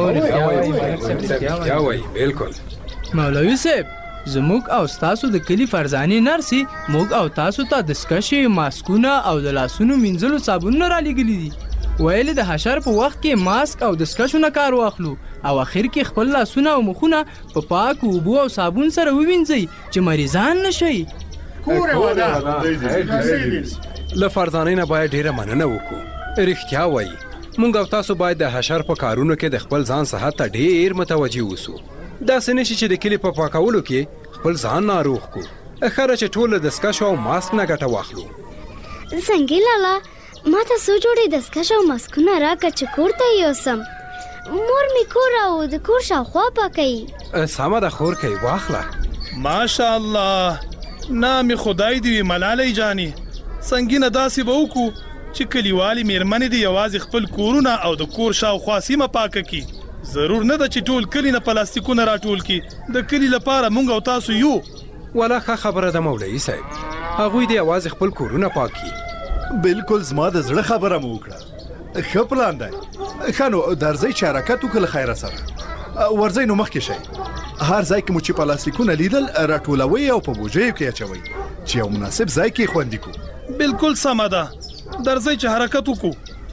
وایي بالکل. مولوي صاحب زموږ او ستاسو د کلی فرزانې نرسې موږ او تاسو ته دستکشې، ماسکونه او د لاسونو مینځلو صابونونه رالیږلي دي. ویلې د حشر په وخت کې ماسک او دستکشو نه کار واخلو او اخر کې خپل لاسونه او مخونه په پاکو اوبو او صابون سره ووینځئ چې مریضان نشئ. له فرزانې نه باید ډیره مننه وکړو. رښتیا وایي موږ او تاسو باید د حشر په کارونو کې د خپل ځان صحت ته ډیر متوجه اوسو. داسې نشي چې د کلي په پاکولو کې خپل ځان ناروغ کو. اخره چې ټول د دستکشو او ماسک نه ګټه واخلو. څنګه لالا ما ته څو جوړې دستکشو او ماسکونه راکړه چې کور ته یوسم. مور می کور او د کور شاوخوا پاکوي. سمه ده خور کوي واخله. ماشاءالله نام خدای دی ملالۍ جانې. څنګه داسې به وکړو چې کلیوالي میرمنې دي یوازې خپل کورونه او د کور شاوخوا سیمه پاکه کړي. ضرور نه ده چې ټول کلی نه پلاستیکونه راټول کړي. د کلی لپاره موږ او تاسو یو. ولا ښه خبره ده مولوي صاحب. هغوی دې یوازې خپل کورونه پاک کړي. بالکل زما د زړه خبره مو وکړه. ښه پلان دی. ښه نو درځئ چې حرکت وکړو له خیره سره. ورځئ نو مخکې شئ. هر ځای کې مو چې پلاستیکونه لیدل راټولوئ او په بوجیو کې اچوئ چې یو مناسب ځای کې خوندي کړو. بالکل سمه ده. درځئ چې حرکت وکړو.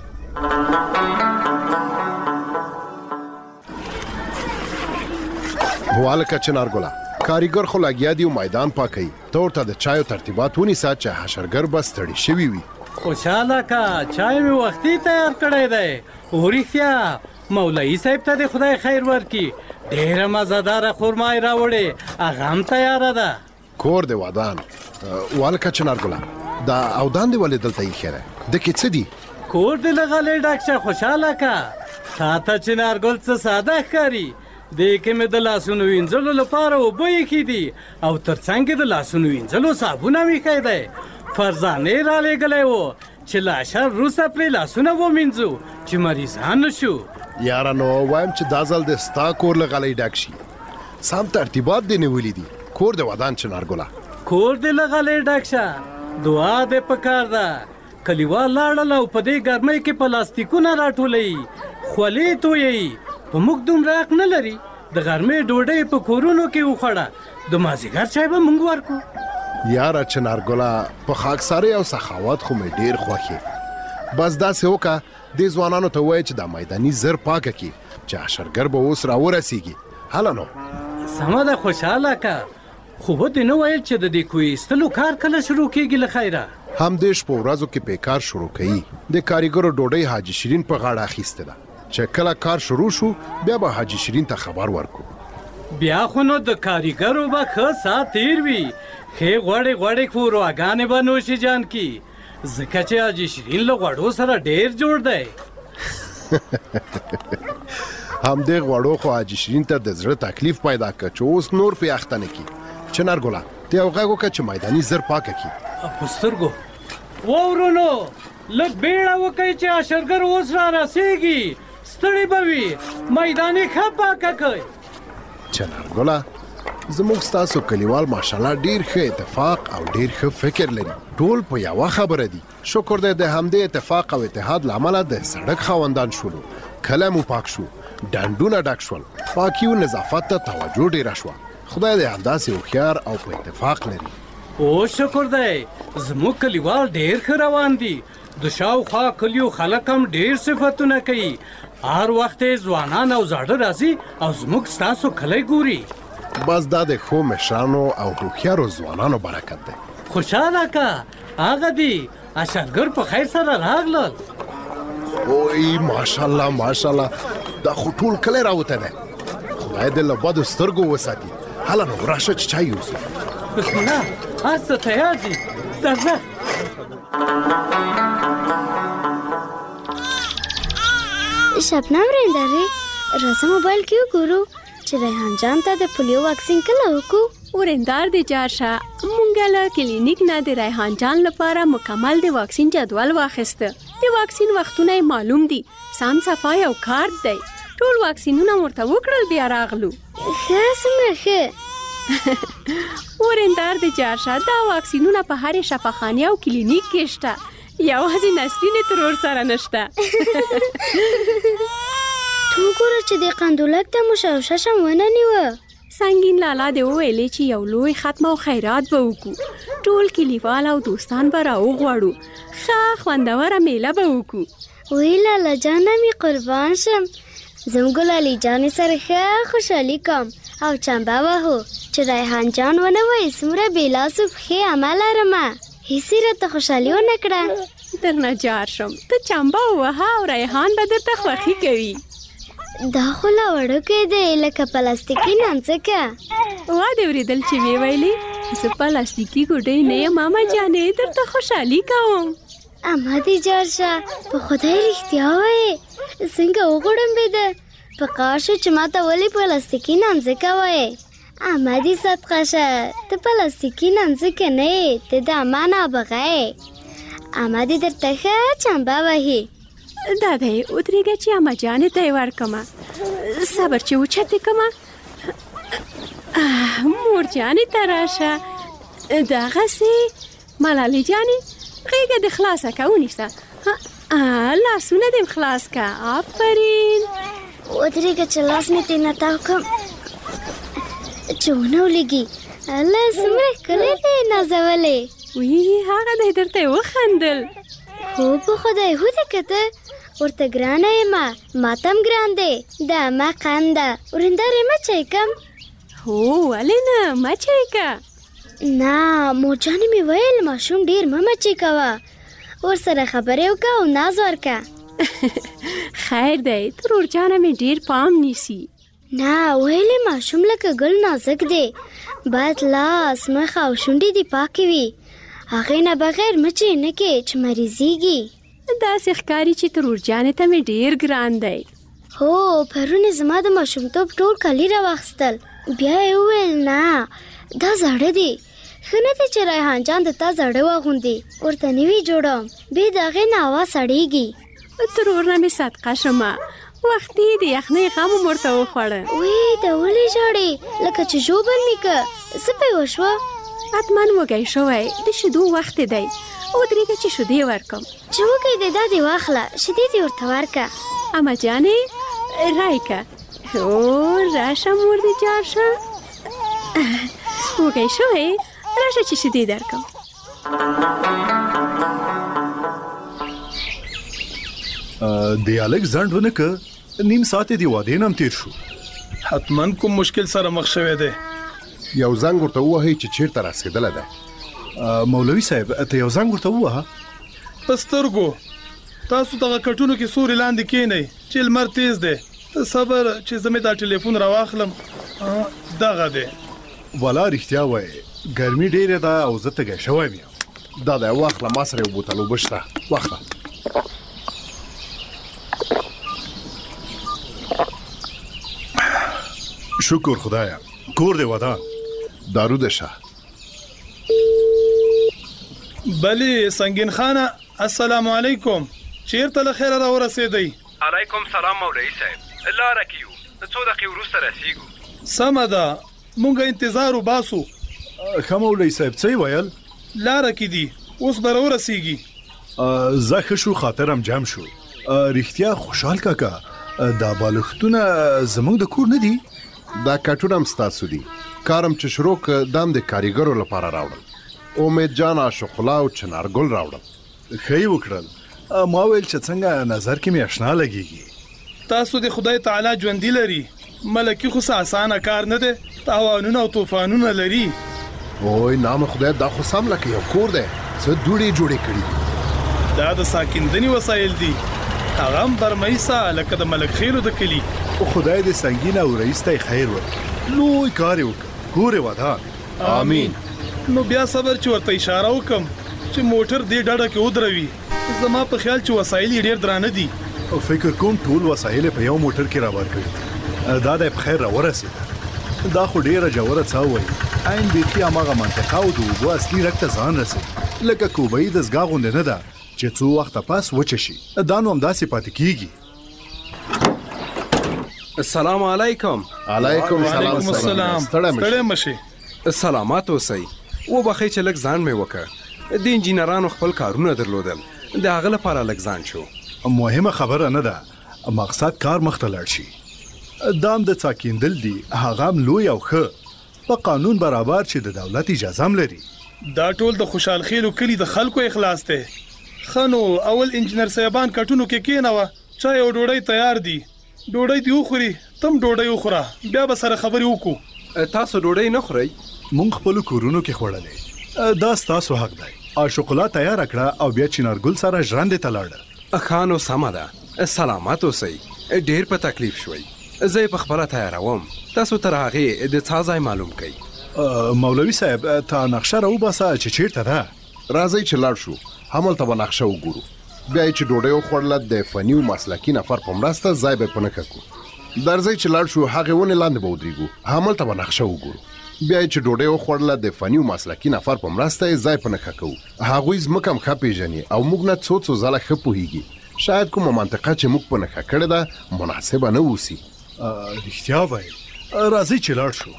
هوالکه چنارګله کاریګر خو لګیا دی میدان پاکي. ته ورته د چایو ترتیبات ونیسه چې حشرګر بس ستړي شوي وي. خوشاله کا چای مې وختي تیار کړی دی. ورښتیا مولوي صاحب ته د خدای خیر ورکړي ډېره مزهداره خرمای راوړې. هغه هم تیاره ده. کور دی ودان. هوالکه چنارګله دا اودان دی ولې دلته ایښی دی؟ د کې څه دي؟ کور دی له غلې ډک شه. خوشاله کا تا ته چنارګل څه ساده ښکاري. دې کې مې د لاسونو وینځلو لپاره اوبه ایښي دي او تر څنګ د لاسونو وینځلو صابون هم ایښی دی. فرزانې رالیږلی و چې له اشر وروسته پرې لاسونه ومینځو چې مریضان نه شو. یاره نو وایم چې دا ځل د ستا کور له غلۍ ډک شي. سم ترتیبات دې نیولي دي. کور د ودان چنارګله. کور دې له غلۍ ډک شه. دعا دې پکار ده. کلیوال لاړل او په دې ګرمۍ کې پلاستیکونه راټولوي، خولې تویوي. په موږ دومره حق نه لري د غرمې ډوډۍ په کورونو کې وخوړه. د مازدیګر چای به موږ ورکو. یاره چنارګله په خاکسارۍ او سخاوت خو مې ډېر خوښې. بس داسې وکړه دې ځوانانو ته ووایه چې دا میداني زر پاکه کړي چې حشرګر به اوس راورسېږي. هله نو سمه ده. خوشحاله که خو به دې نه ویل چې د دې کوی ایستلو کار کله شروع کېږي له خیره؟ همدې شپو ورځو کې پیکار شروع کوي. د کاریګرو ډوډۍ حاجي شیرین په غاړه اخیستې ده چې کله کار شروع شو بیا به حاجي شیرین ته خبر ورکو. بیا خو نو د کاریګرو به ښه ساعت تیر وي. ښې غوړې غوړې ښورواګانې به نوشي جان کی ځکه چې حاجي شیرین له غوړو سره ډېر جوړ دی. همدې غوړو خو حاجي شیرین ته د زړه تکلیف پیدا کړ چې اوس نور پې اخته نه کړي. چنارګله ته یو غږ وکړه چې میداني زر پاکه کړي. په سترګو وورونو لږ بیړه وکړئ چې حشرګر اوس را رسېږي. ستړي به وي. میداني ښه پاکه کړئ. چنارګله زموږ ستاسو کلیوال ماشاءالله ډیر ښه اتفاق او ډیر ښه فکر لري. ټول په یوه خبره دي. شکر دی د همدې اتفاق او اتحاد له امله د سړک خاوندان شولو، کلی مو پاک شو، ډنډونه ډک شول، پاکي او نظافت ته توجه ډیره شوه. خدای دې همداسې هوښیار او په اتفاق لري. او شکر دی زموږ کلیوال ډیر ښه روان دي. د شاوخوا کلیو خلک هم ډیر صفتونه کوي. هر وخت ځوانان او زاړه راځي او زموږ ستاسو کلی ګوري. بس دا د ښو مشرانو او هوښیارو ځوانانو برکت دی. خوشحاله که هغه دي اشرګر په خیر سره راغلل. اوی ماشاءالله ماشاءالله دا خو ټول کلی راوته دی. خدای دې له بدو سترګو وساتي. هله نو راشه چې چای یوسو. بسم الله هر څه تیار دي. درځه. شبنم رندارې راځه موبایل کې وګورو چې ریحان جان ته د پولیو واکسین کله وکړو. ورندار دې جار شه. مونږ له کلینیک نه د ریحان جان لپاره مکمل د واکسین جدول واخیسته. د واکسین وختونه معلوم دي. سان صفای او کارت دی. ټول واکسینونه ورته وکړل بیا راغلو. ښه څومره ښه. ورندار دې جار شه. دا واکسینونه په هرې شفاخانه او کلینیک کې شته. یوازې نسرین ترور سره نشته. تو ګوره چې د قندولک ته مو شوششه ونه نیوه. سنگین لالا دې وویلې چې یو لوی ختم او خیرات به وکړو. ټول کلیوال او دوستان به راوغواړو. ښه خوندوره میله به وکړو. وی لالا جانه مې قربان شم. زموږ لالی جانې سره ښه خوشحالي کوم او چمبه وهو چې ریحان جان ونه وایي څومره بېلاسو پښې عمه لرمه. هیڅ یې راته خوشحالي ونه کړه. درنه جار شم. ته چمبه ووهه او ریحان به درته خوښي کوي. دا خو لا وړوکی دی لکه پلاستیکي نانځکه. وا دې اورېدل چې ویې ویلې زه پلاستیکي ګوډۍ نه یم ماما جانې درته خوشحالي کوم. اما دې جار شه په خدای رښتیا وایې څنګه وغړمبېده. په کار شو چې ما ته ولې پلاستیکي نانځکه وایې. اما دې صدقه شه ته پلاستیکي نانځکه نه یې ته د اما نابغه یې. اما دې درته ښه چمبه وهي. دا دی ودرېږه چې اما جانې ته یې ورکمه. صبر چې اوچتې کمه. مور جانې ته راشه. دغسې ملالۍ جانې غېږه دې خلاصه که ونیسه. لاسونه دې خلاص که. آفرین. ودرېږه چې لاس مې ترې نه تاو کړم چې ونه ولګي. الله څومره ښکلی دی نازولې. وی هغه دی درته یې وخندل. هو په خدای هو دې که ته ورته ګرانه یمه ما ته هم ګران دی. د اما قنده ورندارې مه چای کم. هو ولې نه مچی که. نه مور جانې مې ویل ماشوم ډېر مه مچی کوه. ورسره خبرې وکړه او ناز ورکړه. خیر دی ترور جانه مې ډېر پام نیسي. نه ویلې ماشوم لکه ګل نازک دی. باید لاس مخ او شونډې دې پاکې وي. هغې نه بغیر مچې نه کې چې مریضېږي. داسې ښکاري چې ترور جانې ته مې ډېر ګران دی. هو پرون زما د ماشومتوب ټول کالي راواخیستل. بیا یې وویل نه دا زاړه دي. ښه نه دی چې ریحان جان د تا زاړه واغوندي. ورته نوي جوړوم بې د هغې نه هوا سړېږي. ترور نه مې صدقه شمه. وختي د یخنۍ غم هم ورته وخوړه. وی دا ولې ژاړې لکه چې ژوبل مې که څه پې وشوه. حتما وږی شوی د شیدو وخت دی. ودرېږه چې شیدې ورکم. چې وږی دی دا دې واخله شیدې دې ورته ورکه. اما جانې رایکه. هو راشه مور دې جار شه. وږی شوی راشه چې شیدې درکم. د الک ځنډ ونه که نیم ساعت دی واده نم تیر شو. حتما کوم مشکل سره مخ شوی دی. یو زنګ ورته ووهئ چې چیرته رسېدلی دی. مولوي صاحب ته یو زنګ ورته ووهه. په سترګو تاسو دغه کټونو کې سوري لاندې کېنئ چې لمر تیز دی. صبر چې زه مې دا ټلیفون راواخلم. دغه دی. والا رښتیا وایي ګرمي ډېره ده او زه تږی شوی یم. دا دی واخله ما سره یو بوتل اوبه شته واخله. شکر خدایا کور دی ودان. دارو ده شه. بلی سنگین خانه السلام علیکم. چیرته له خیره راورسېدی؟ علیکم سلام مولوي صاحب. لاره کې یو څو دقیقې وروسته رسیږو. سمه ده مونږ انتظار وباسو. خمولای صاحب څه ویل؟ لاره کې دي اوس به ورسیږي. زه شو خاطرم جام شو. رښتیا خوشحال کاکا دا بالښتونه زمونږ د کور نه دي؟ دا کټونه هم ستاسو دي. کارم چې شروع دام د کاریګرو لپاره راوړل. امید جان عاشق الله او چنارګل راوړل. ښه وکړل. ما ویل چې څنګه نظر کې مې آشنا لګیږي. تاسو د خدای تعالی ژوندۍ لري. ملکی خو اسانه کار نه دی. تاوانونه او طوفانونه لري. اوه نام خدای دا خو سم لکه یو کور دی. څه دوړې جوړې کړي. دا د ساکندنی وسایل دي. هغه هم برمایسا لکه د ملک خیرو د کلی. خدای دې سنگینه او رئیس ته خیر ورکړي. لوی کار وکړي. کور ودان. امين. نو بیا صبر چې ورته اشاره وکم چې موټر دې ډډه کې ودروي. زما په خیال چې وسایل ډیر درانه دي. او فکر کوم ټول وسایل په یو موټر کې راوړ کړي. دا د خیر راورسید. دا خو ډیره جوړه څه وایي. عین بیخي هغه منطقه او د وګو اصلي رکته ځان رسید. لکه کوبای د زګا غونډه نه ده چې څو وخت پاس وچ شي. دا نو هم داسې پاتې کیږي. السلام علیکم. علیکم السلام. ستړی مشي. سلامات اوسئ. و بخی چې لږ ځان مې وکړ. د انجینرانو خپل کارونه درلودل. د هغه لپاره لږ ځان شو. مهمه خبره نه ده. مقصد کار مخته لاړ شي. دام د څاکیندل دي. هغه هم لوی او ښه په قانون برابر چې د دولت اجازه هم لري. دا ټول د خوشحال خیلو کلی د خلکو اخلاص ته. خنو اول انجنیر صاحبان کټونو کې کېناوه. چای او ډوډۍ تیار دي. ډوډۍ دی وخوري. تم ډوډۍ وخوره. بیا به سره خبرې وکړو. تاسو ډوډۍ نه خورئ؟ مونږ خپل کورونو کې خوړلې. دا ستاسو حق دی. عاشق الله تیار کړه او بیا چنارګل سره ژرندې ته لاړه. خانو سمه ده. سلامات اوسئ. ډیر په تکلیف شوي. زه په خبره تیاروم. تاسو تر هغه د څه ځای معلوم کړئ. مولوي صاحب تا نقشه راوباسه چې چیرته ده. راځئ چې لاړ شو. همالته به نقشه وګورو. بیا چې ډوډۍ وخوړله د فني او مسلکي نفر په مرسته ځای به پنه کړو. درځئ چې لاړ شو هغه ونه لاندې به ودرېږو. همالته به نقشه وګورو. بیا چې ډوډۍ وخوړله د فني او مسلکي نفر په مرسته ځای پنه کړو. هغوی زموږ هم ښه پیژني او موږ نه څو ځله ښه پوهیږي. شاید کومه منطقه چې موږ پنه کړې ده مناسبه نه وسی. رښتیا وایي. راځئ چې لاړ شو.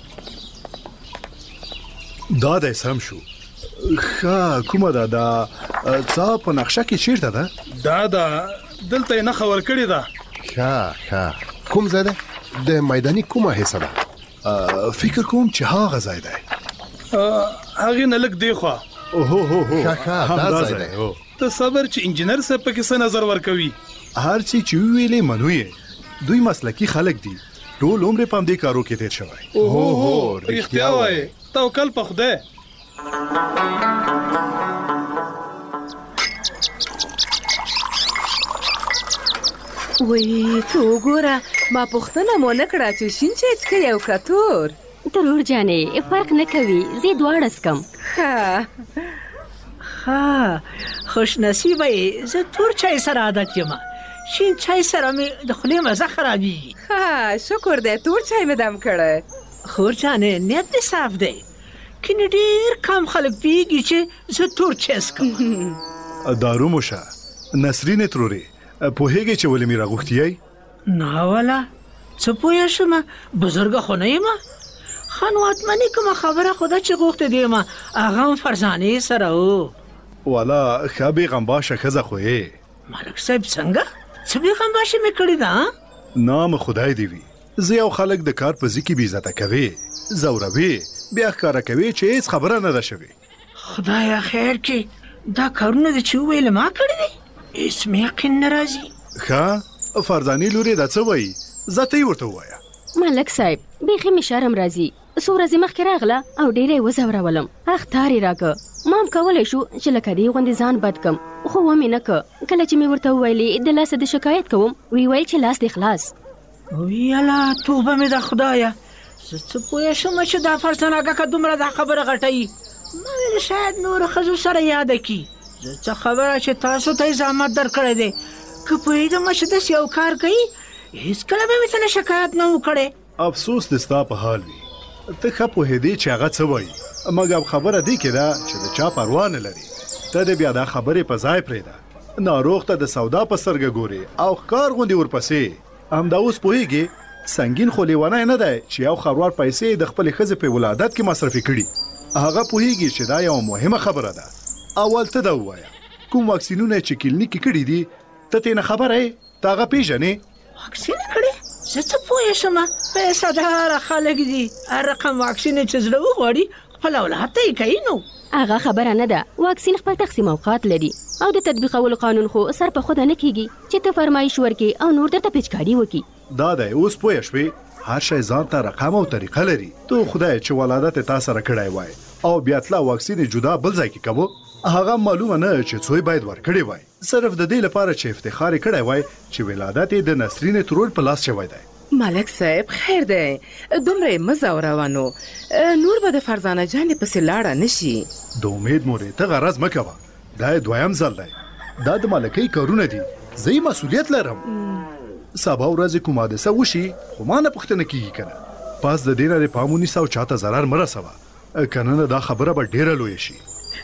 دا د سم شو. ښه کومه ده دا څه په نقشه کې چیرته ده؟ دا دلته نه خبر کړی ده. ښه کوم ځای ده؟ د میداني کومه حصہ ده؟ فکر کوم چې هغه ځای دی. هغه نه لګ دی خو. اوه دا ځای دی. ته صبر چې انجنیر صاحب په کې څه نظر ورکوي. هر چې ویلې منوي. دوی مسلکی خلک دي. ټول عمر په دې کارو کې تیر شوی. اوه رښتیا وایي. توکل په خدای. وای ته وګوره ما پوښتنه مو نه کړه چې شین چای څښي او کتور. ترور جانې فرق نه کوي. زه دواړه څکم. ها خوش نصیبه یې. زه تور چای سره عادت یم. شین چای سره مې د خولې مزه خرابېږي. ها شکر دی تور چای مې دم کړی. خور جانې نیت دې صاف دی. کني ډېر کم خلک پیږي چې زه تور چای څکم. دارو موشه نسرین تروري پوهیږي چې ولې مې راغوښتي؟ نه والا څه پوه شم. بزرګه خو نه یم. خانو اتمنې کومه خبره خدا چې غوښته دیم هغه هم فرزانې سره و. والا ښه بیغمباشه ښځه خو یې. ملک صاحب څنګه څه بیغمباشه مې کړې ده؟ نام خدای دی وي. زه یو خلک د کار په ځکه بې عزته کوي زوروي بیا ښکارا کوي چې هیڅ خبره نه ده شوې. خدایا خیر کې دا کارونه د چې ویل ما کړی دي هیڅ مې یقین نه راځي. ښه فرزانې لورې دا څه وایي؟ زه ته یې ورته ووایه. ملک صاحب بیخي مې شرم راځي. څو ورځې مخکې راغله او ډېره یې وځورولم. اختار یې راکړه. ما هم کولی شو چې لکه دې غوندې ځان بد کم خو ومې نه که. کله چې مې ورته وویلې د لاسه د شکایت کوم وی ویل چې لاس دې خلاص. ویاله توبه مې د خدایه. زه څه پوه شم چې دا فرزانه که دومره دا خبره غټوي. ما ویل شاید نورو ښځو سره یاده کړي. زه څه خبره چې تاسو ته یې زحمت درکړی دی. که پوهېدم چې داسې یو کار کوي هېڅکله به مې ته نه شکایت نه و کړی. افسوس دې ستا په حال وي. ته ښه پوهېدې چې هغه څه وایي مګر خبره دې کې ده چې د چا پروا نه لري. ته دې بیا دا خبرې په ځای پرېږده. ناروغ ته د سودا په سترګه ګورې او ښکار غوندې ورپسې. همدا اوس پوهېږې سنگین خو لیوانه نه دی چې یو خروار پیسې د خپل خزه په ولادت کې مصرفي کړي. هغه پوهیږي چې دا یو مهمه خبره ده. اول ته دا وایا کوم واکسینونه چې کلینیک کې کړي دي ته نه خبره یې تاغه پیژنې؟ واکسین کړي زه څه پوه شم پیسې دار خلک دي رقم واکسین چې زړه وغوړي خپل اولاد ته کوي. نو هغه خبره نه ده. واکسین خپل تقسیم اوقات لري او د تطبیقولو قانون خو سر په خود نه کیږي چې ته فرمایش ورکې او نور درته پیچکاری وکي. دا ده اوس پوه شوې هر شی ځان ته رقم او طریقه لري. تو خدای چې ولادت تاسو سره کړای وای او بیا تلا واکسین جدا بل ځای کې کوو هغه معلومه نه چې څوی باید ورکړي وای. صرف د دې لپاره چې افتخار کړای وای چې ولادت د نسرین ترور په لاس شوی دی. ملک صاحب خیر دی دومره مزه روانو نور به د فرزانه جان په سلاړه نشي. د امید مورې ته غرض مکوه. دا دویم ځل دی. دا د ملکۍ کارونه دي. زه مسؤلیت لرم. سبا ورځ کوم حادثه وشي خو ما نه پوښتنه کیږي کنه. پاس د دینه د پامونی ساو چاته zarar مرسوه کنه دا خبره به ډیره لوی شي.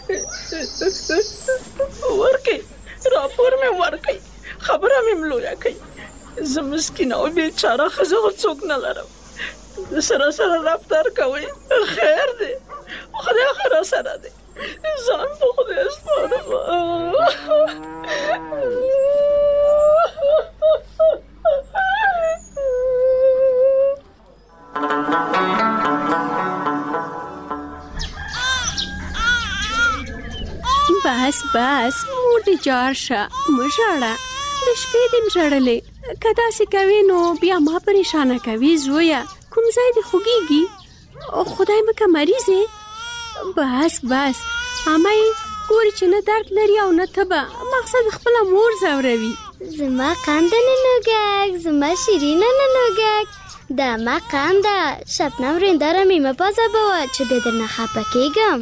ورکه راپور مې ورکه خبره مې ملویا کوي. زه مسکینه او بیچاره خزه څوک نه لرم. سره رفتار کوي خیر دی خدای خیر سره دی. ځان په خدای سپارم. بس مور دې جار شه مژړه د شپې دې مژړلې کدا سې کوي نو بیا ما پریشانه کوي زویا کوم ځای دې خوږیږي او خدای مکه مریضه. بس امای ګوري چې نه درد لري او نه تبه مقصد خپل مور زوروي. زما قاندنه نوګک زما شیرینه نوګک دا ما قانده شبنم رنداره میمه بازه بوا چې بدرنه خپه کېږم.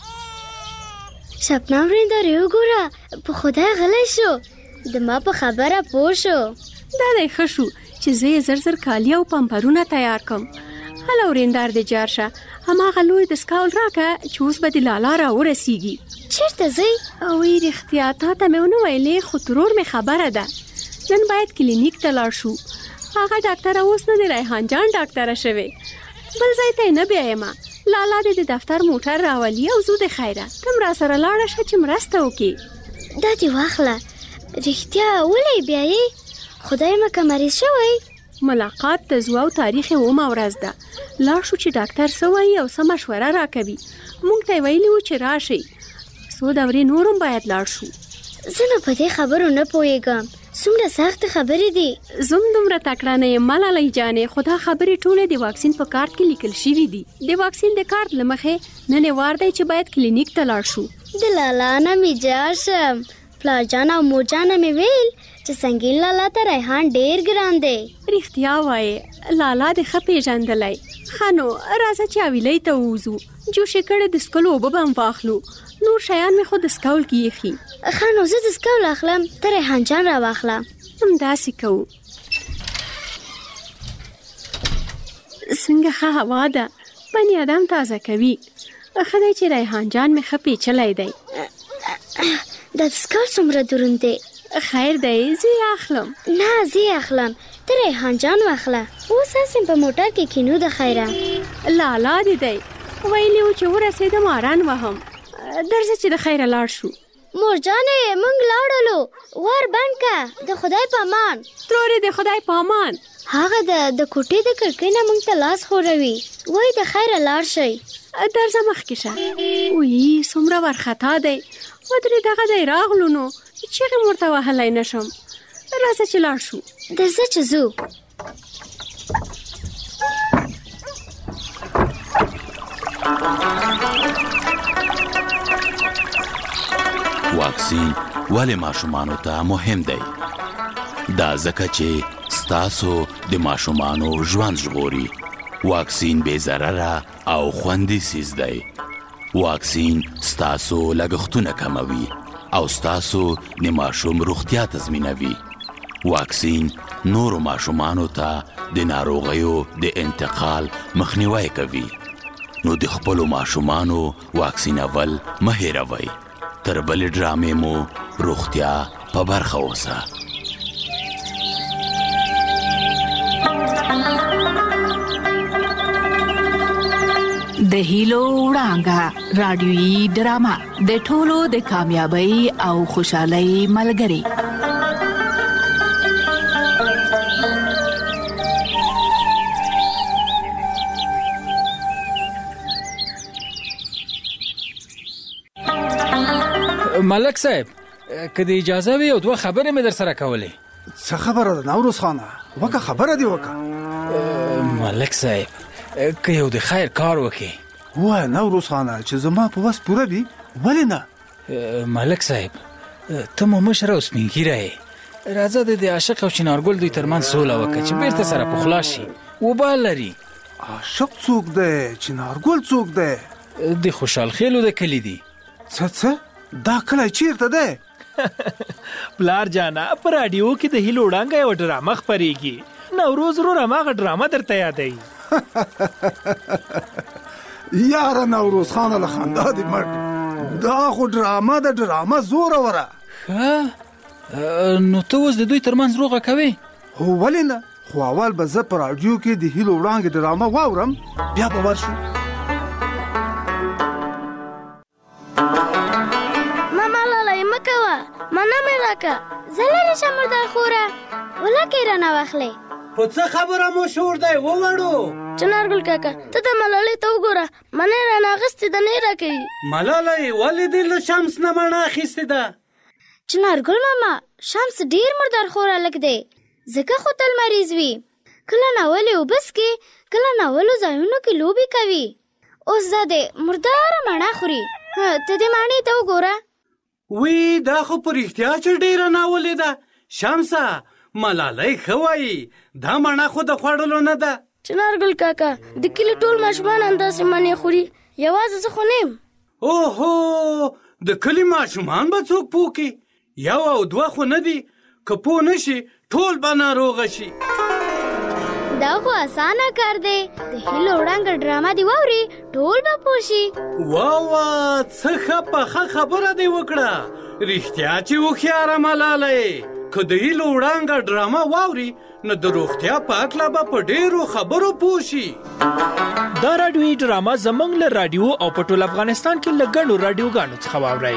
شبنم رنداره وګوره په خدای غلی شو د ما په خبره پوه شو. دا دی ښه شو چې زه یې زر کالی او پمپرونه تیار کم. هله ورېندار دې جار شه هماغه لوی دستکاول راکه چې اوس به د لالا راورسیږي. چېرته ځئ؟ اوی رښتیا تا ته مې ونه ویلې خو ترور مې خبره ده نن باید کلینیک ته لاړ شو. هغه ډاکټره اوس نه د ریحان جان ډاکټره شوې بل ځای ته نه بیایمه. لالا دې د دفتر موټر راولي او زو د خیره تم را سره لاړه شه چې مرسته وکړي. دا دې واخله رښتیا ولې بیایې خدای مکه مریض شوی؟ ملاقات د زو او تاریخ اومه ورځ ده. لاړ شو چې ډاکټر څه وایي او څه مشوره راکوي. موږ ته ویلي و چې راشئ څو دورې نورم باید لاړ شو. زه نو په دې خبرو نه پوهېږم څومره سخت خبرې دي. زم دومره تکړه نه یم ملالۍ جانې خو دا خبرې ټولې د واکسین په کارت کې لیکل شوي دي. د واکسین د کارت له مخې نن وار دی چې باید کلینیک ته لاړ شو. د لالا نه مې جار شم پلار جان او مور جان مې ویل چې سنگین لالا ته ریحان ډیر ګران دی. رښتیا وایې لالا دې ښه پیژندلی. ښه نو راځه چې حویلۍ ته ووځو جوشې کړې د څکلو اوبه به هم واخلو نور شیان مې خو د سکول کې ایښي. ښه نو زه د سکول اخلم ته ریحان جان راواخله. همداسې کوو. څنګه ښه هوا ده بني ادم تازه کوي. ښه دی چې ریحان جان مې ښه پیچلی دی. دا سکول څومره دروند دی؟ خیر دی زه یې اخلم. نه زه یې اخلم ته ریحان جان واخله. اوس هسې په موټر کې کینو د خیره. لالا دې دی ویلي و چې ورسېدم اران وهم درځه چې د خیره لاړ شو. مور جانې موږ لاړلو وار بند که د خدای په امان. ترورې د خدای په امان. هغه د کوټې د کړکۍ نه موږ ته لاس خوروي وایي د خیره لاړ شئ. درځه مخکې شه. وی څومره وارخطا دی ودرې دغه دی راغلو نو چیغې مې ورته وهلی نشم. راځه چې لاړ شو. درځه چې ځو. واکسین ولې ماشومانو ته مهم دی؟ دا ځکه چې ستاسو د ماشومانو ژوند ژغوري. واکسین بې ضرره او خوندي څیز دی. واکسین ستاسو لګښتونه کموي او ستاسو د ماشوم روغتیا تضمینوي. واکسین نورو ماشومانو ته د ناروغیو د انتقال مخنیوی کوي. نو د خپلو ماشومانو واکسینول مه هېروئ. تر بلې ډرامې مو روغتیا په برخه اوسه. د هیلو وړانګه رادیويي ډرامه د ټولو د کامیابی او خوشحالۍ ملګری. ملک صاحب که د اجازه وي او دوه خبرې مې در سره کولې. څه خبره ده نوروز خانه؟ وکه خبره دی وکه. ملک صاحب که یو د خیر کار وکې. وای نوروز خانه چې زما په وس پوره وي ولې نه؟ ملک صاحب ته مو مشر او سپین ږیری یې، راځه د عاشق او چنارګل دوی ترمنځ سوله وکړه چې بیرته سره پخلا شي. وبال لري. عاشق څوک دی؟ چنارګل څوک دی؟ د خوشحال خیلو د کلی دی. څه دا کلی چیرته دی؟ پلار جانا په رادیو کې د هیلو وړانګه یو ډرامه خپرېږي. نوروز ورور هماغه ډرامه درته یادوي. یاره نوروز خانه له خندا دې مړ. دا خو ډرامه ده، ډرامه زوروره. نو ته اوس د دوی ترمنځ روغه کوې؟ هو ولې نه، خو اول به زه په راډیو کې د هیلو وړانګې ډرامه واورم بیا به ورشو. مانا مې راکه زه لرې شم مردار خوره ولکې رانه واخلې. خو څه خبره مو شور دی ووړو؟ چنارګل کاکا ته د ملالۍ ته وګوره، منۍ رانه اخیستې ده نه راکوي. ملالۍ ولې دې له شمس نه مڼه اخیستې ده؟ چنارګل ماما شمس ډېر مردار خور هلک دی، ځکه خو تل مریض وي. کله ناولې اوبه څکي، کله ناولو ځایونو کې لوبې کوي. اوس دا دی مرداره مڼه خوري. ته دې مڼې ته وګوره. وی دا خو په رښتیا چې ډېره ناولې ده. شمسه ملالۍ ښه وایي دا مڼه خو د خوړلو نه ده. چنارګل کاکا د کلي ټول ماشومان همداسې مڼې خوري، یوازې زه خو نه یم. اوهو د کلي ماشومان به څوک پوه کړي؟ یو او دوه خو نه دي، که پوه نه شي ټول به ناروغه شي. دا خو اسانه کار دی، د هیلو وړانګه ډرامه دی واوري ټول به پوه شي. واه څه ښه پخه خبره دی وکړه. رښتیا چې هوښیاره ملالۍ، که د هیلو وړانګه ډرامه واوري نو د روغتیا په هکله به په ډېرو خبرو پوه شي. دا راډیويي ډرامه زموږ له راډیو او په ټول افغانستان کې له ګڼو راډیوګانو څخه واورئ.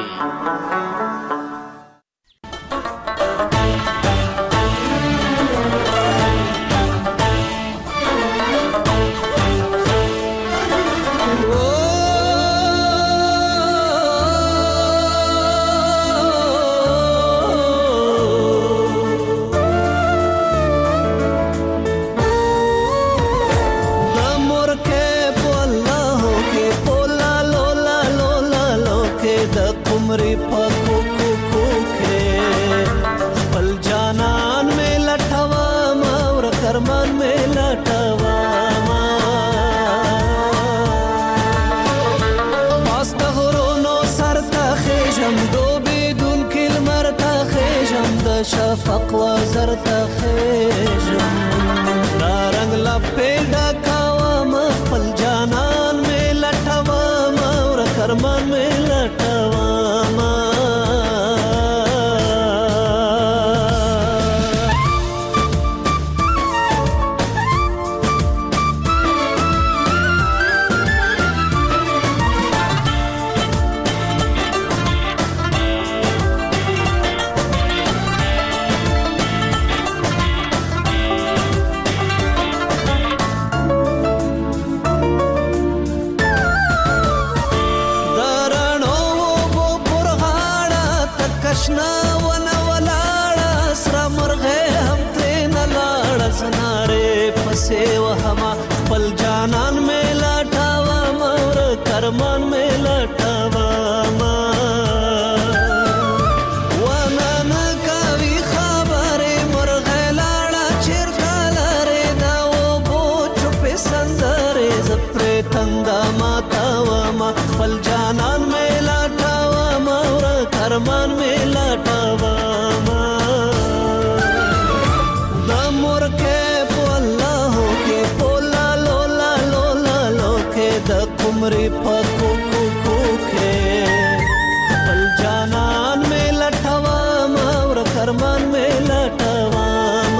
شفق وزر تخیجم نارنگ لپی ڈکاوام خپل جانان میں لٹوام اور کرمان میں لٹوام. کرمان میں لٹواما ونن کوي خبره مرغه لاړه چیرکالره دا و بو چپ سندره زپره تندا ماتاوما خپل جانان میں لټواما ور کرمان میں لټواما د مرکه په الله کې پولا لولا لولا لوکه د عمری پکو کو کے پل جانان میں لٹھوام اور کرمان میں لٹھوام.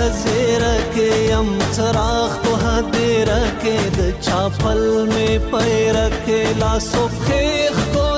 زیره کې یم څراغ په هدیره کې د چاپل مې پیره کې لاسو خېخ کو